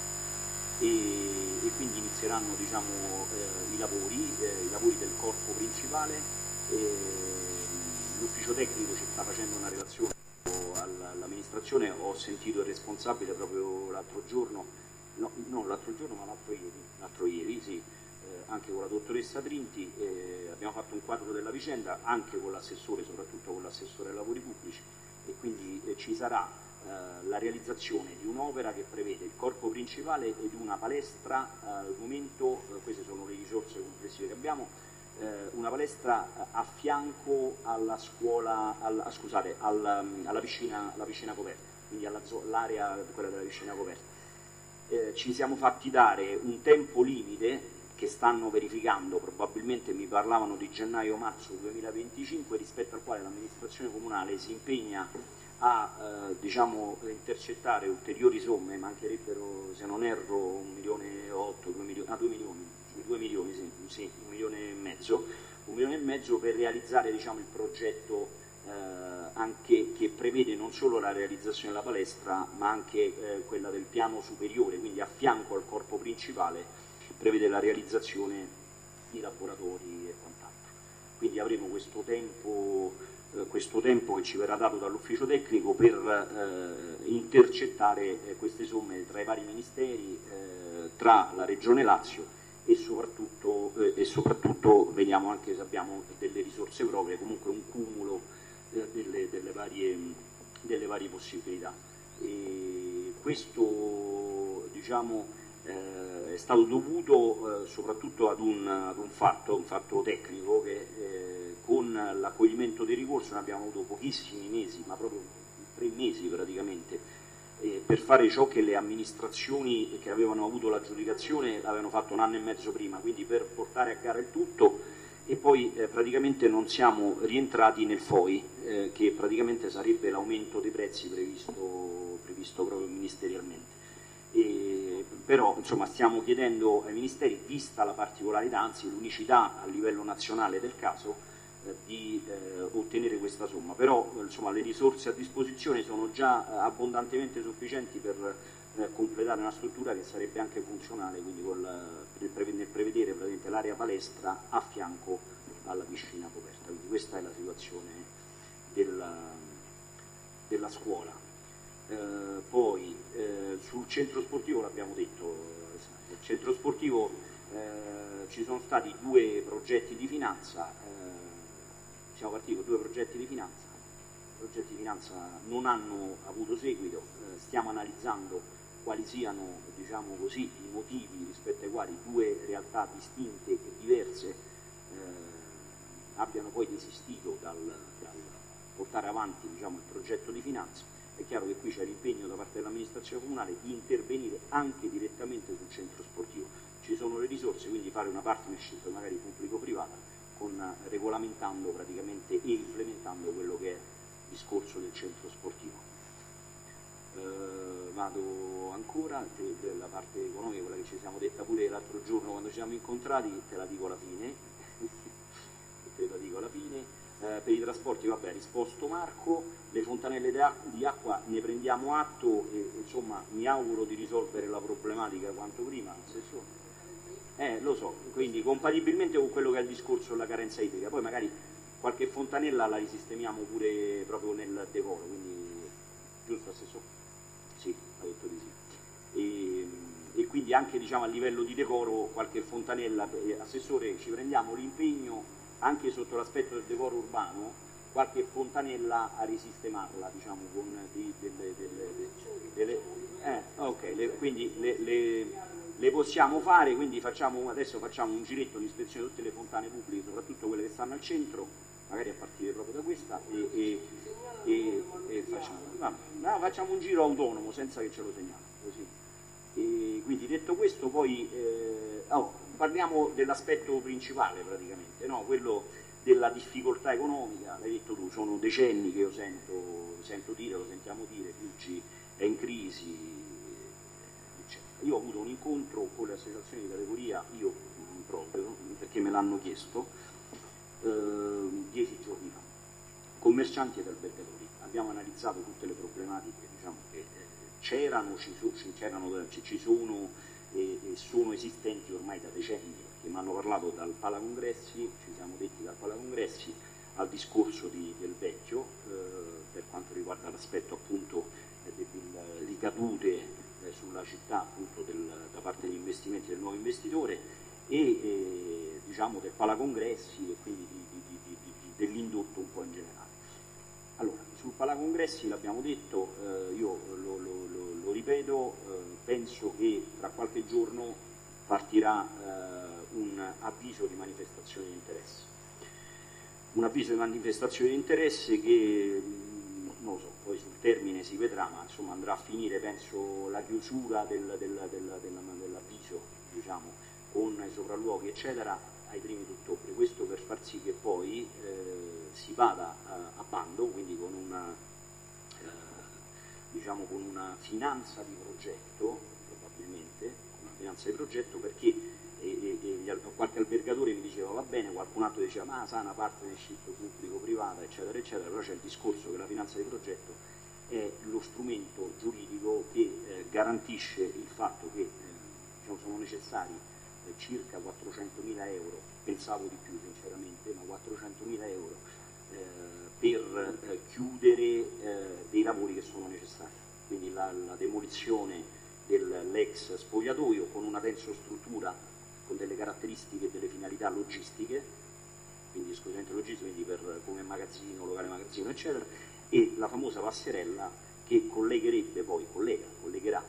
[SPEAKER 5] e quindi inizieranno diciamo, i lavori del corpo principale. L'ufficio tecnico ci sta facendo una relazione all'amministrazione, ho sentito il responsabile proprio l'altro giorno, non l'altro giorno ma l'altro ieri sì, anche con la dottoressa Trinti, abbiamo fatto un quadro della vicenda anche con l'assessore, soprattutto con l'assessore ai lavori pubblici, e quindi ci sarà la realizzazione di un'opera che prevede il corpo principale ed una palestra. Al momento queste sono le risorse complessive che abbiamo, una palestra a fianco alla scuola, alla piscina coperta, quindi all'area quella della piscina coperta. Ci siamo fatti dare un tempo limite che stanno verificando, probabilmente mi parlavano di gennaio-marzo 2025, rispetto al quale l'amministrazione comunale si impegna a diciamo, intercettare ulteriori somme, mancherebbero, se non erro, 1,8 milioni, 2 milioni, sì, 1,5 milioni per realizzare diciamo, il progetto anche che prevede non solo la realizzazione della palestra ma anche quella del piano superiore, quindi a fianco al corpo principale prevede la realizzazione di laboratori e quant'altro. Quindi avremo questo tempo che ci verrà dato dall'ufficio tecnico per intercettare queste somme tra i vari ministeri, tra la Regione Lazio e soprattutto vediamo anche se abbiamo delle risorse proprie, comunque un cumulo delle varie possibilità. E questo diciamo, è stato dovuto soprattutto ad un fatto tecnico che con l'accoglimento del ricorso ne abbiamo avuto pochissimi mesi, ma proprio 3 mesi praticamente, per fare ciò che le amministrazioni che avevano avuto l'aggiudicazione l'avevano fatto 1 anno e mezzo prima, quindi per portare a gara il tutto, e poi praticamente non siamo rientrati nel FOI, che praticamente sarebbe l'aumento dei prezzi previsto proprio ministerialmente. Però insomma stiamo chiedendo ai ministeri, vista la particolarità, anzi l'unicità a livello nazionale del caso, di ottenere questa somma, però insomma, le risorse a disposizione sono già abbondantemente sufficienti per completare una struttura che sarebbe anche funzionale, quindi nel prevedere l'area palestra a fianco alla piscina coperta. Quindi questa è la situazione della scuola. Poi sul centro sportivo l'abbiamo detto, il centro sportivo ci sono stati 2 progetti di finanza, siamo partiti con 2 progetti di finanza, i progetti di finanza non hanno avuto seguito, stiamo analizzando quali siano diciamo così, i motivi rispetto ai quali 2 realtà distinte e diverse abbiano poi desistito dal portare avanti diciamo, il progetto di finanza. È chiaro che qui c'è l'impegno da parte dell'amministrazione comunale di intervenire anche direttamente sul centro sportivo. Ci sono le risorse, quindi fare una partnership magari pubblico-privata, regolamentando praticamente e implementando quello che è il discorso del centro sportivo. Vado ancora, la parte economica, quella che ci siamo detta pure l'altro giorno quando ci siamo incontrati, te la dico alla fine. Per i trasporti vabbè, ha risposto Marco, le fontanelle di acqua ne prendiamo atto e insomma mi auguro di risolvere la problematica quanto prima, assessore. Lo so, quindi compatibilmente con quello che è il discorso della carenza idrica, poi magari qualche fontanella la risistemiamo pure proprio nel decoro, quindi giusto assessore? Sì, ha detto di sì. E quindi anche diciamo, a livello di decoro qualche fontanella, assessore, ci prendiamo l'impegno anche sotto l'aspetto del decoro urbano, qualche fontanella a risistemarla, diciamo, con quindi le possiamo fare, quindi adesso facciamo un giretto di ispezione di tutte le fontane pubbliche, soprattutto quelle che stanno al centro, magari a partire proprio da questa, e facciamo un giro autonomo senza che ce lo segniamo, così. E quindi detto questo poi parliamo dell'aspetto principale praticamente, no? Quello della difficoltà economica, l'hai detto tu, sono decenni che io sento dire, lo sentiamo dire, Fiuggi è in crisi, eccetera. Io ho avuto un incontro con le associazioni di categoria, io proprio, perché me l'hanno chiesto, 10 giorni fa, commercianti ed albergatori. Abbiamo analizzato tutte le problematiche, diciamo, che c'erano, ci sono e sono esistenti ormai da decenni, perché mi hanno parlato dal Palacongressi, ci siamo detti dal Palacongressi al discorso del vecchio, per quanto riguarda l'aspetto appunto delle ricadute sulla città appunto da parte degli investimenti del nuovo investitore e diciamo del Palacongressi e quindi dell'indotto un po' in generale. Allora, sul Palacongressi l'abbiamo detto, io lo ripeto, penso che tra qualche giorno partirà un avviso di manifestazione di interesse. Un avviso di manifestazione di interesse che, non lo so, poi sul termine si vedrà, ma insomma andrà a finire, penso, la chiusura dell'avviso, diciamo, con i sopralluoghi, eccetera, ai primi di ottobre. Questo per far sì che poi si vada a bando, quindi con una, diciamo, con una finanza di progetto, probabilmente, una finanza di progetto, perché qualche albergatore mi diceva va bene, qualcun altro diceva ma sa una partnership pubblico-privata, eccetera, eccetera, però c'è il discorso che la finanza di progetto è lo strumento giuridico che garantisce il fatto che diciamo, sono necessari circa 400.000 euro, pensavo di più sinceramente, ma 400.000 euro per chiudere dei lavori che sono necessari, quindi la demolizione dell'ex spogliatoio con una tensostruttura con delle caratteristiche e delle finalità logistiche, quindi esclusivamente logistiche, quindi come magazzino, locale magazzino, eccetera, e la famosa passerella che collegherà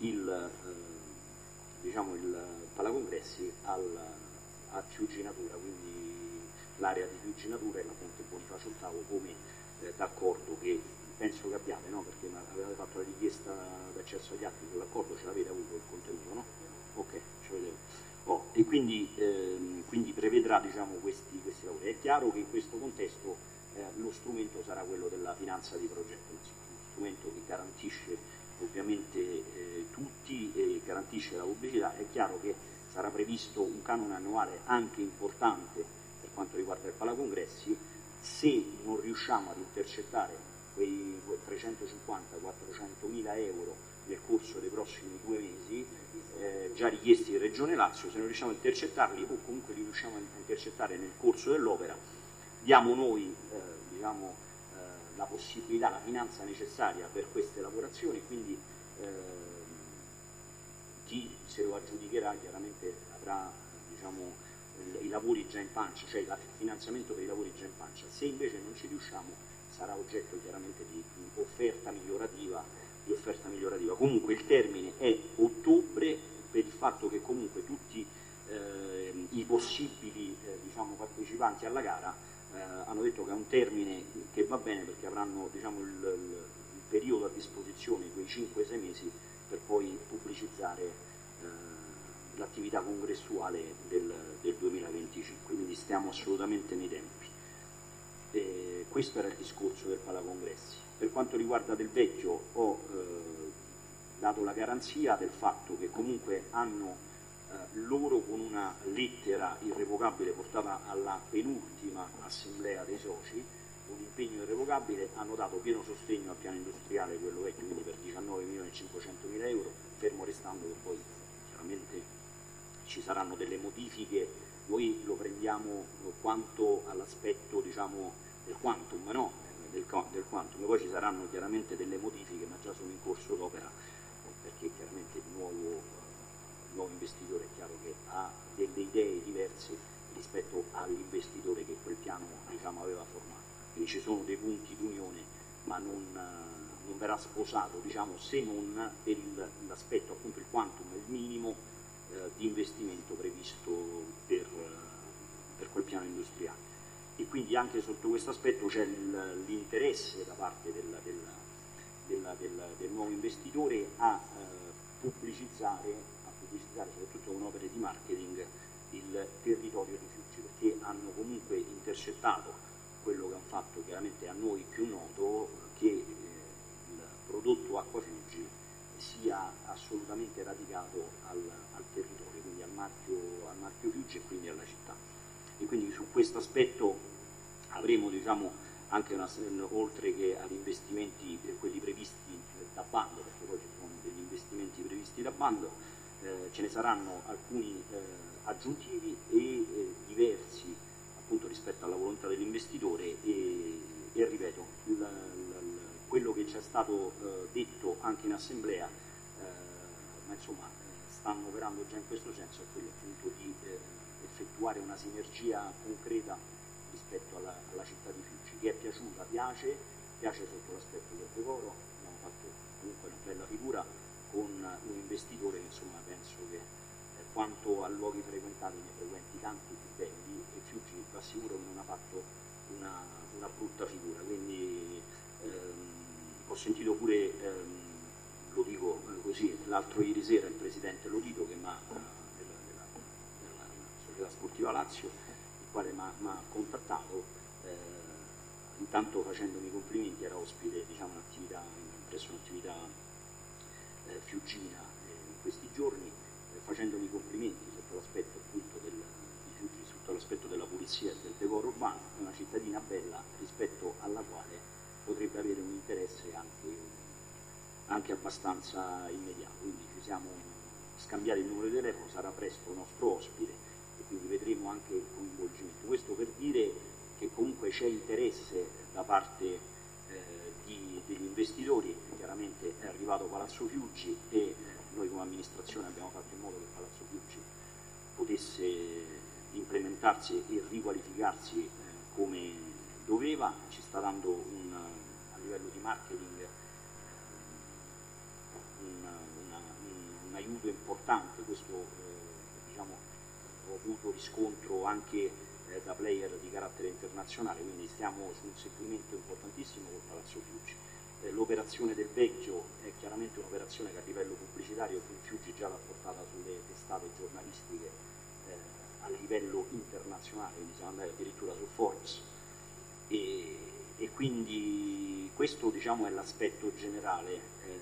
[SPEAKER 5] diciamo, il Palacongressi a Fiuggi Natura, quindi l'area di Fiuggi Natura e la Fonte Bonifacio VIII come d'accordo che penso che abbiate, no? Perché avevate fatto la richiesta d'accesso agli atti sull'accordo, ce l'avete avuto il contenuto, no? Ok, ce l'avete. E quindi prevedrà diciamo, questi lavori. È chiaro che in questo contesto lo strumento sarà quello della finanza di progetto, uno strumento che garantisce ovviamente tutti e garantisce la pubblicità. È chiaro che sarà previsto un canone annuale anche importante per quanto riguarda il Palacongressi. Se non riusciamo ad intercettare quei 350-400.000 euro nel corso dei prossimi 2 mesi già richiesti in Regione Lazio, se non riusciamo a intercettarli o comunque li riusciamo a intercettare nel corso dell'opera, diamo noi diciamo, la possibilità, la finanza necessaria per queste lavorazioni, quindi chi se lo aggiudicherà chiaramente avrà diciamo, i lavori già in pancia, cioè il finanziamento per i lavori già in pancia. Se invece non ci riusciamo sarà oggetto chiaramente di offerta migliorativa. Comunque il termine è ottobre per il fatto che comunque tutti i possibili diciamo, partecipanti alla gara hanno detto che è un termine che va bene perché avranno diciamo, il periodo a disposizione, quei 5-6 mesi per poi pubblicizzare l'attività congressuale del 2025, quindi stiamo assolutamente nei tempi. Questo era il discorso del Palacongressi. Per quanto riguarda del vecchio ho dato la garanzia del fatto che comunque hanno loro con una lettera irrevocabile portata alla penultima assemblea dei soci, un impegno irrevocabile, hanno dato pieno sostegno al piano industriale, quello vecchio, quindi per 19.500.000 euro, fermo restando che poi chiaramente ci saranno delle modifiche, noi lo prendiamo quanto all'aspetto diciamo, del quantum, no? Del quantum, poi ci saranno chiaramente delle modifiche, ma già sono in corso d'opera, perché chiaramente il nuovo investitore è chiaro che ha delle idee diverse rispetto all'investitore che quel piano diciamo, aveva formato. Quindi ci sono dei punti d'unione, ma non verrà sposato, diciamo, se non per l'aspetto appunto il quantum, il minimo di investimento previsto per quel piano industriale. E quindi anche sotto questo aspetto c'è l'interesse da parte del nuovo investitore a pubblicizzare soprattutto con opere di marketing il territorio di Fiuggi. Fiuggi, perché hanno comunque intercettato quello che è un fatto chiaramente a noi più noto, che il prodotto Acqua Fiuggi sia assolutamente radicato al territorio, quindi al marchio Fiuggi e quindi alla città. E quindi su questo aspetto avremo, diciamo, anche oltre che agli investimenti quelli previsti da bando, perché poi ci sono degli investimenti previsti da bando, ce ne saranno alcuni aggiuntivi e diversi appunto rispetto alla volontà dell'investitore e ripeto, quello che ci è stato detto anche in assemblea, ma insomma stanno operando già in questo senso, è quello appunto di effettuare una sinergia concreta rispetto alla città di Fiuggi, che è piaciuta, piace sotto l'aspetto del decoro. Abbiamo fatto comunque una bella figura con un investitore che insomma penso che quanto a luoghi frequentati ne frequenti tanti più belli, e Fiuggi vi assicuro che non ha fatto una brutta figura, quindi ho sentito pure, lo dico così, l'altro ieri sera il presidente Lodito che della Società Sportiva Lazio, il quale mi ha contattato, intanto facendomi i complimenti, era ospite, diciamo, presso un'attività fiuggina in questi giorni, facendomi i complimenti sotto l'aspetto appunto di Fiuggi, sotto l'aspetto della pulizia e del decoro urbano. È una cittadina bella rispetto alla quale potrebbe avere un interesse anche abbastanza immediato, quindi ci siamo scambiati il numero di telefono, sarà presto nostro ospite e quindi vedremo anche il coinvolgimento. Questo per dire che comunque c'è interesse da parte degli investitori. Chiaramente è arrivato Palazzo Fiuggi e noi come amministrazione abbiamo fatto in modo che Palazzo Fiuggi potesse implementarsi e riqualificarsi come doveva. Ci sta dando a livello di marketing un aiuto importante. Questo diciamo, ho avuto riscontro anche da player di carattere internazionale, quindi stiamo su un segmento importantissimo con Palazzo Fiuggi. L'operazione del vecchio è chiaramente un'operazione che a livello pubblicitario Fiuggi già l'ha portata sulle testate giornalistiche a livello internazionale, quindi siamo andati addirittura su Forbes, e quindi questo, diciamo, è l'aspetto generale.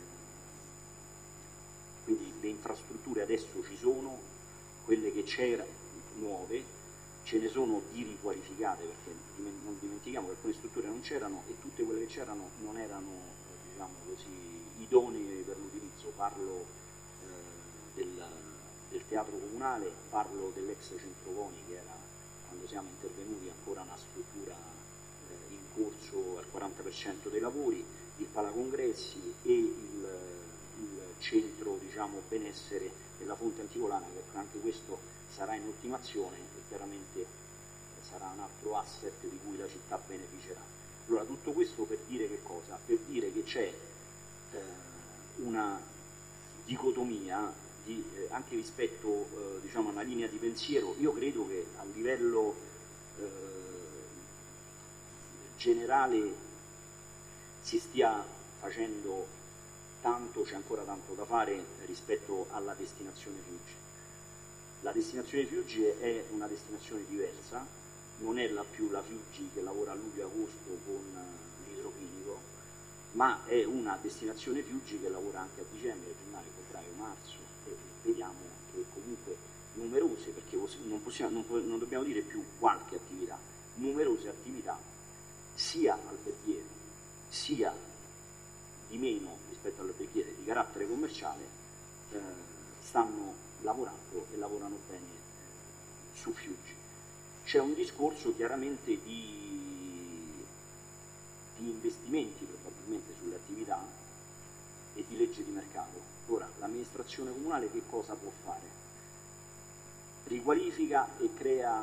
[SPEAKER 5] Quindi le infrastrutture adesso ci sono, quelle che c'erano nuove, ce ne sono di riqualificate, perché non dimentichiamo che alcune strutture non c'erano e tutte quelle che c'erano non erano, diciamo così, idonee per l'utilizzo. Parlo del teatro comunale, parlo dell'ex centro CONI, che era, quando siamo intervenuti, ancora una struttura in corso al 40% dei lavori, il palacongressi e il centro, diciamo, benessere della Fonte Antivolana, che anche questo sarà in ultimazione e chiaramente sarà un altro asset di cui la città beneficerà. Allora, tutto questo per dire che cosa? Per dire che c'è una dicotomia anche rispetto diciamo, a una linea di pensiero. Io credo che a livello generale si stia facendo tanto, c'è ancora tanto da fare rispetto alla destinazione Fiuggi. La destinazione Fiuggi è una destinazione diversa, non è più la Fiuggi che lavora a luglio e agosto con l'idroclinico, ma è una destinazione Fiuggi che lavora anche a dicembre, gennaio, febbraio, marzo, e vediamo che comunque numerose, perché non dobbiamo dire più qualche attività, numerose attività sia alberghiere sia di meno rispetto all'alberghiere di carattere commerciale stanno lavorando e lavorano bene su Fiuggi. C'è un discorso chiaramente di investimenti probabilmente sulle attività e di legge di mercato. Ora, l'amministrazione comunale che cosa può fare? Riqualifica e crea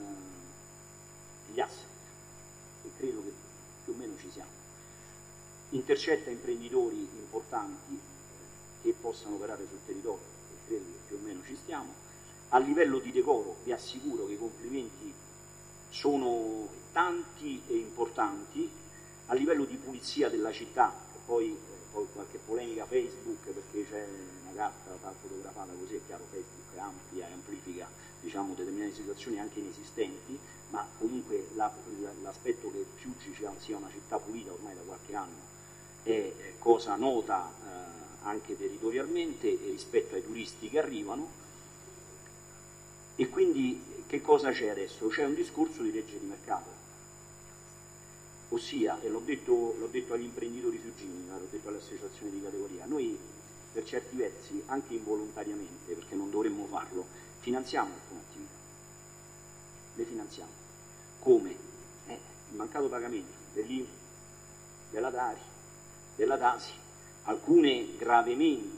[SPEAKER 5] gli asset, e credo che più o meno ci siamo. Intercetta imprenditori importanti che possano operare sul territorio, e credo che più o meno ci stiamo. A livello di decoro vi assicuro che i complimenti sono tanti e importanti. A livello di pulizia della città, poi qualche polemica Facebook perché c'è una carta fotografata così, è chiaro, Facebook amplia e amplifica diciamo, determinate situazioni anche inesistenti, ma comunque l'aspetto che Fiuggi sia una città pulita ormai da qualche anno è cosa nota anche territorialmente e rispetto ai turisti che arrivano. E quindi che cosa c'è adesso? C'è un discorso di legge di mercato, ossia, e l'ho detto agli imprenditori fiuggini, l'ho detto alle associazioni di categoria, noi per certi versi, anche involontariamente, perché non dovremmo farlo, finanziamo alcune attività. Le finanziamo. Come? Il mancato pagamento dell'IMU, della Tari, della Tasi, alcune gravemente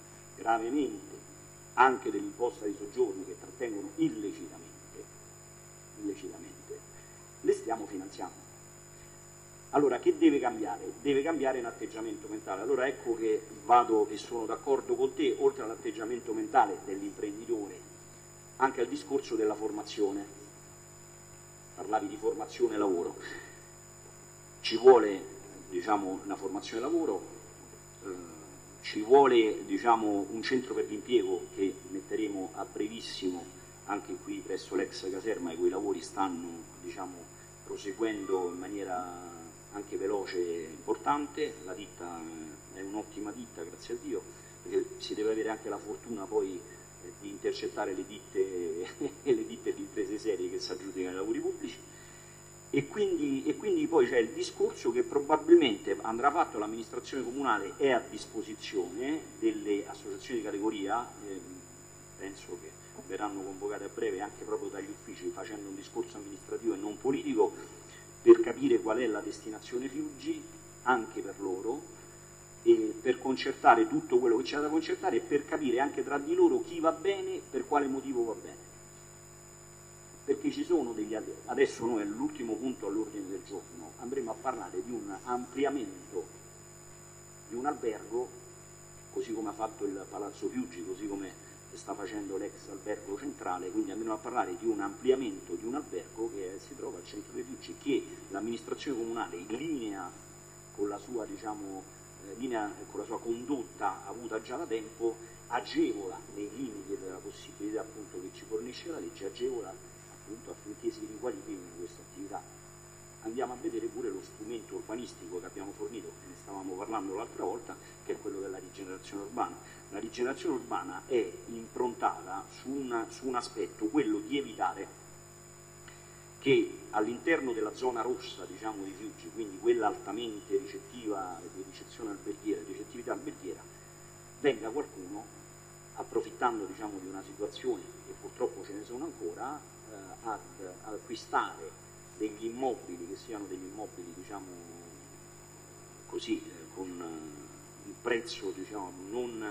[SPEAKER 5] anche dell'imposta di soggiorno che trattengono illecitamente, le stiamo finanziando. Allora, che deve cambiare? Deve cambiare un atteggiamento mentale. Allora ecco che vado e sono d'accordo con te, oltre all'atteggiamento mentale dell'imprenditore, anche al discorso della formazione. Parlavi di formazione lavoro. Ci vuole, diciamo, una formazione lavoro, ci vuole, diciamo, un centro per l'impiego che metteremo a brevissimo anche qui presso l'ex caserma, i cui lavori stanno, diciamo, proseguendo in maniera anche veloce e importante. La ditta è un'ottima ditta, grazie a Dio, perché si deve avere anche la fortuna poi di intercettare le ditte e le ditte di imprese serie che si aggiudicano ai lavori pubblici. E quindi poi c'è il discorso che probabilmente andrà fatto, l'amministrazione comunale è a disposizione delle associazioni di categoria, penso che verranno convocate a breve anche proprio dagli uffici, facendo un discorso amministrativo e non politico, per capire qual è la destinazione Fiuggi anche per loro, e per concertare tutto quello che c'è da concertare e per capire anche tra di loro chi va bene, per quale motivo va bene. Perché ci sono adesso noi all'ultimo punto all'ordine del giorno andremo a parlare di un ampliamento di un albergo, così come ha fatto il Palazzo Fiuggi, così come sta facendo l'ex albergo centrale, quindi andremo a parlare di un ampliamento di un albergo che si trova al centro dei Fiuggi, che l'amministrazione comunale in linea con la sua, diciamo, con la sua condotta avuta già da tempo, agevola nei limiti della possibilità appunto che ci fornisce la legge, agevola appunto affinché si riqualifichino queste attività. Andiamo a vedere pure lo strumento urbanistico che abbiamo fornito, ne stavamo parlando l'altra volta, che è quello della rigenerazione urbana. La rigenerazione urbana è improntata su un aspetto, quello di evitare che all'interno della zona rossa, diciamo, di Fiuggi, quindi quella altamente ricettiva, di ricezione alberghiera, ricettività alberghiera, venga qualcuno, approfittando, diciamo, di una situazione, e purtroppo ce ne sono ancora, ad acquistare degli immobili che siano degli immobili, diciamo così, con un prezzo, diciamo, non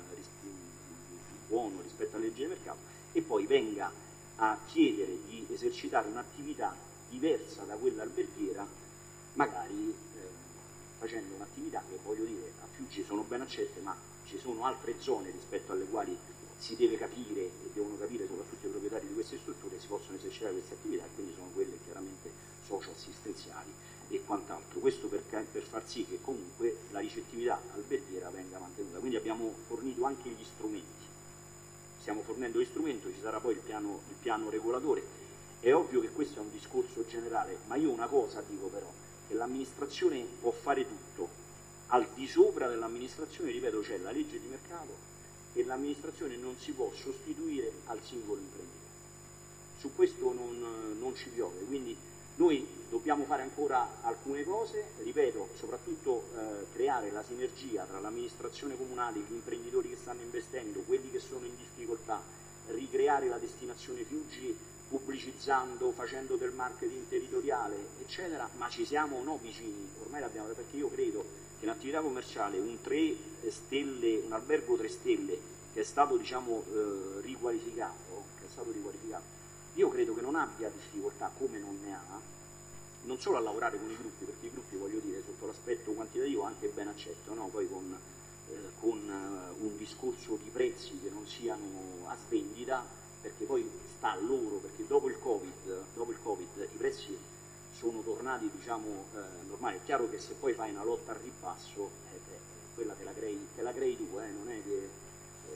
[SPEAKER 5] buono rispetto alla legge di mercato, e poi venga a chiedere di esercitare un'attività diversa da quella alberghiera, magari facendo un'attività che, voglio dire, a Fiuggi sono ben accette, ma ci sono altre zone rispetto alle quali si deve capire, e devono capire soprattutto i proprietari di queste strutture, si possono esercitare queste attività, e quindi sono quelle chiaramente socio-assistenziali e quant'altro. Questo per far sì che comunque la ricettività alberghiera venga mantenuta. Quindi abbiamo fornito anche gli strumenti, stiamo fornendo gli strumenti, ci sarà poi il piano regolatore. È ovvio che questo è un discorso generale, ma io una cosa dico però, che l'amministrazione può fare tutto. Al di sopra dell'amministrazione, ripeto, c'è la legge di mercato, e l'amministrazione non si può sostituire al singolo imprenditore. Su questo non ci piove, quindi noi dobbiamo fare ancora alcune cose, ripeto, soprattutto creare la sinergia tra l'amministrazione comunale, gli imprenditori che stanno investendo, quelli che sono in difficoltà, ricreare la destinazione Fiuggi pubblicizzando, facendo del marketing territoriale, eccetera, ma ci siamo o no vicini? Ormai l'abbiamo, perché io credo che in attività commerciale un 3 stelle, un albergo 3 stelle che è stato, diciamo, riqualificato, io credo che non abbia difficoltà, come non ne ha, non solo a lavorare con i gruppi, perché i gruppi, voglio dire, sotto l'aspetto quantitativo anche ben accetto, no? Poi con un discorso di prezzi che non siano a svendita, perché poi sta a loro, perché dopo il Covid i prezzi sono tornati, diciamo, normali. È chiaro che se poi fai una lotta al ribasso, quella te la crei tu, non è che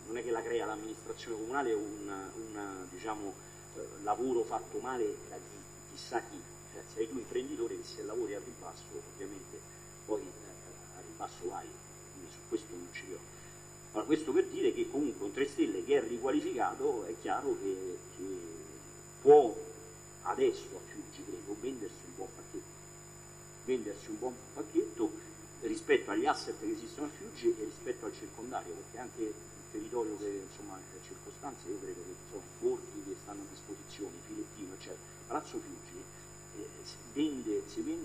[SPEAKER 5] non è che la crea l'amministrazione comunale o un diciamo, lavoro fatto male da chissà chi, cioè sei tu imprenditore che se lavori al ribasso ovviamente poi al ribasso vai, quindi su questo non ci io. Allora, questo per dire che comunque un 3 stelle che è riqualificato è chiaro che può adesso a Fiuggi credo vendersi un buon pacchetto rispetto agli asset che esistono a Fiuggi e rispetto al circondario, perché anche il territorio che insomma è circostante, io credo che insomma, i borghi che stanno a disposizione, Filettino, eccetera, Palazzo Fiuggi si vende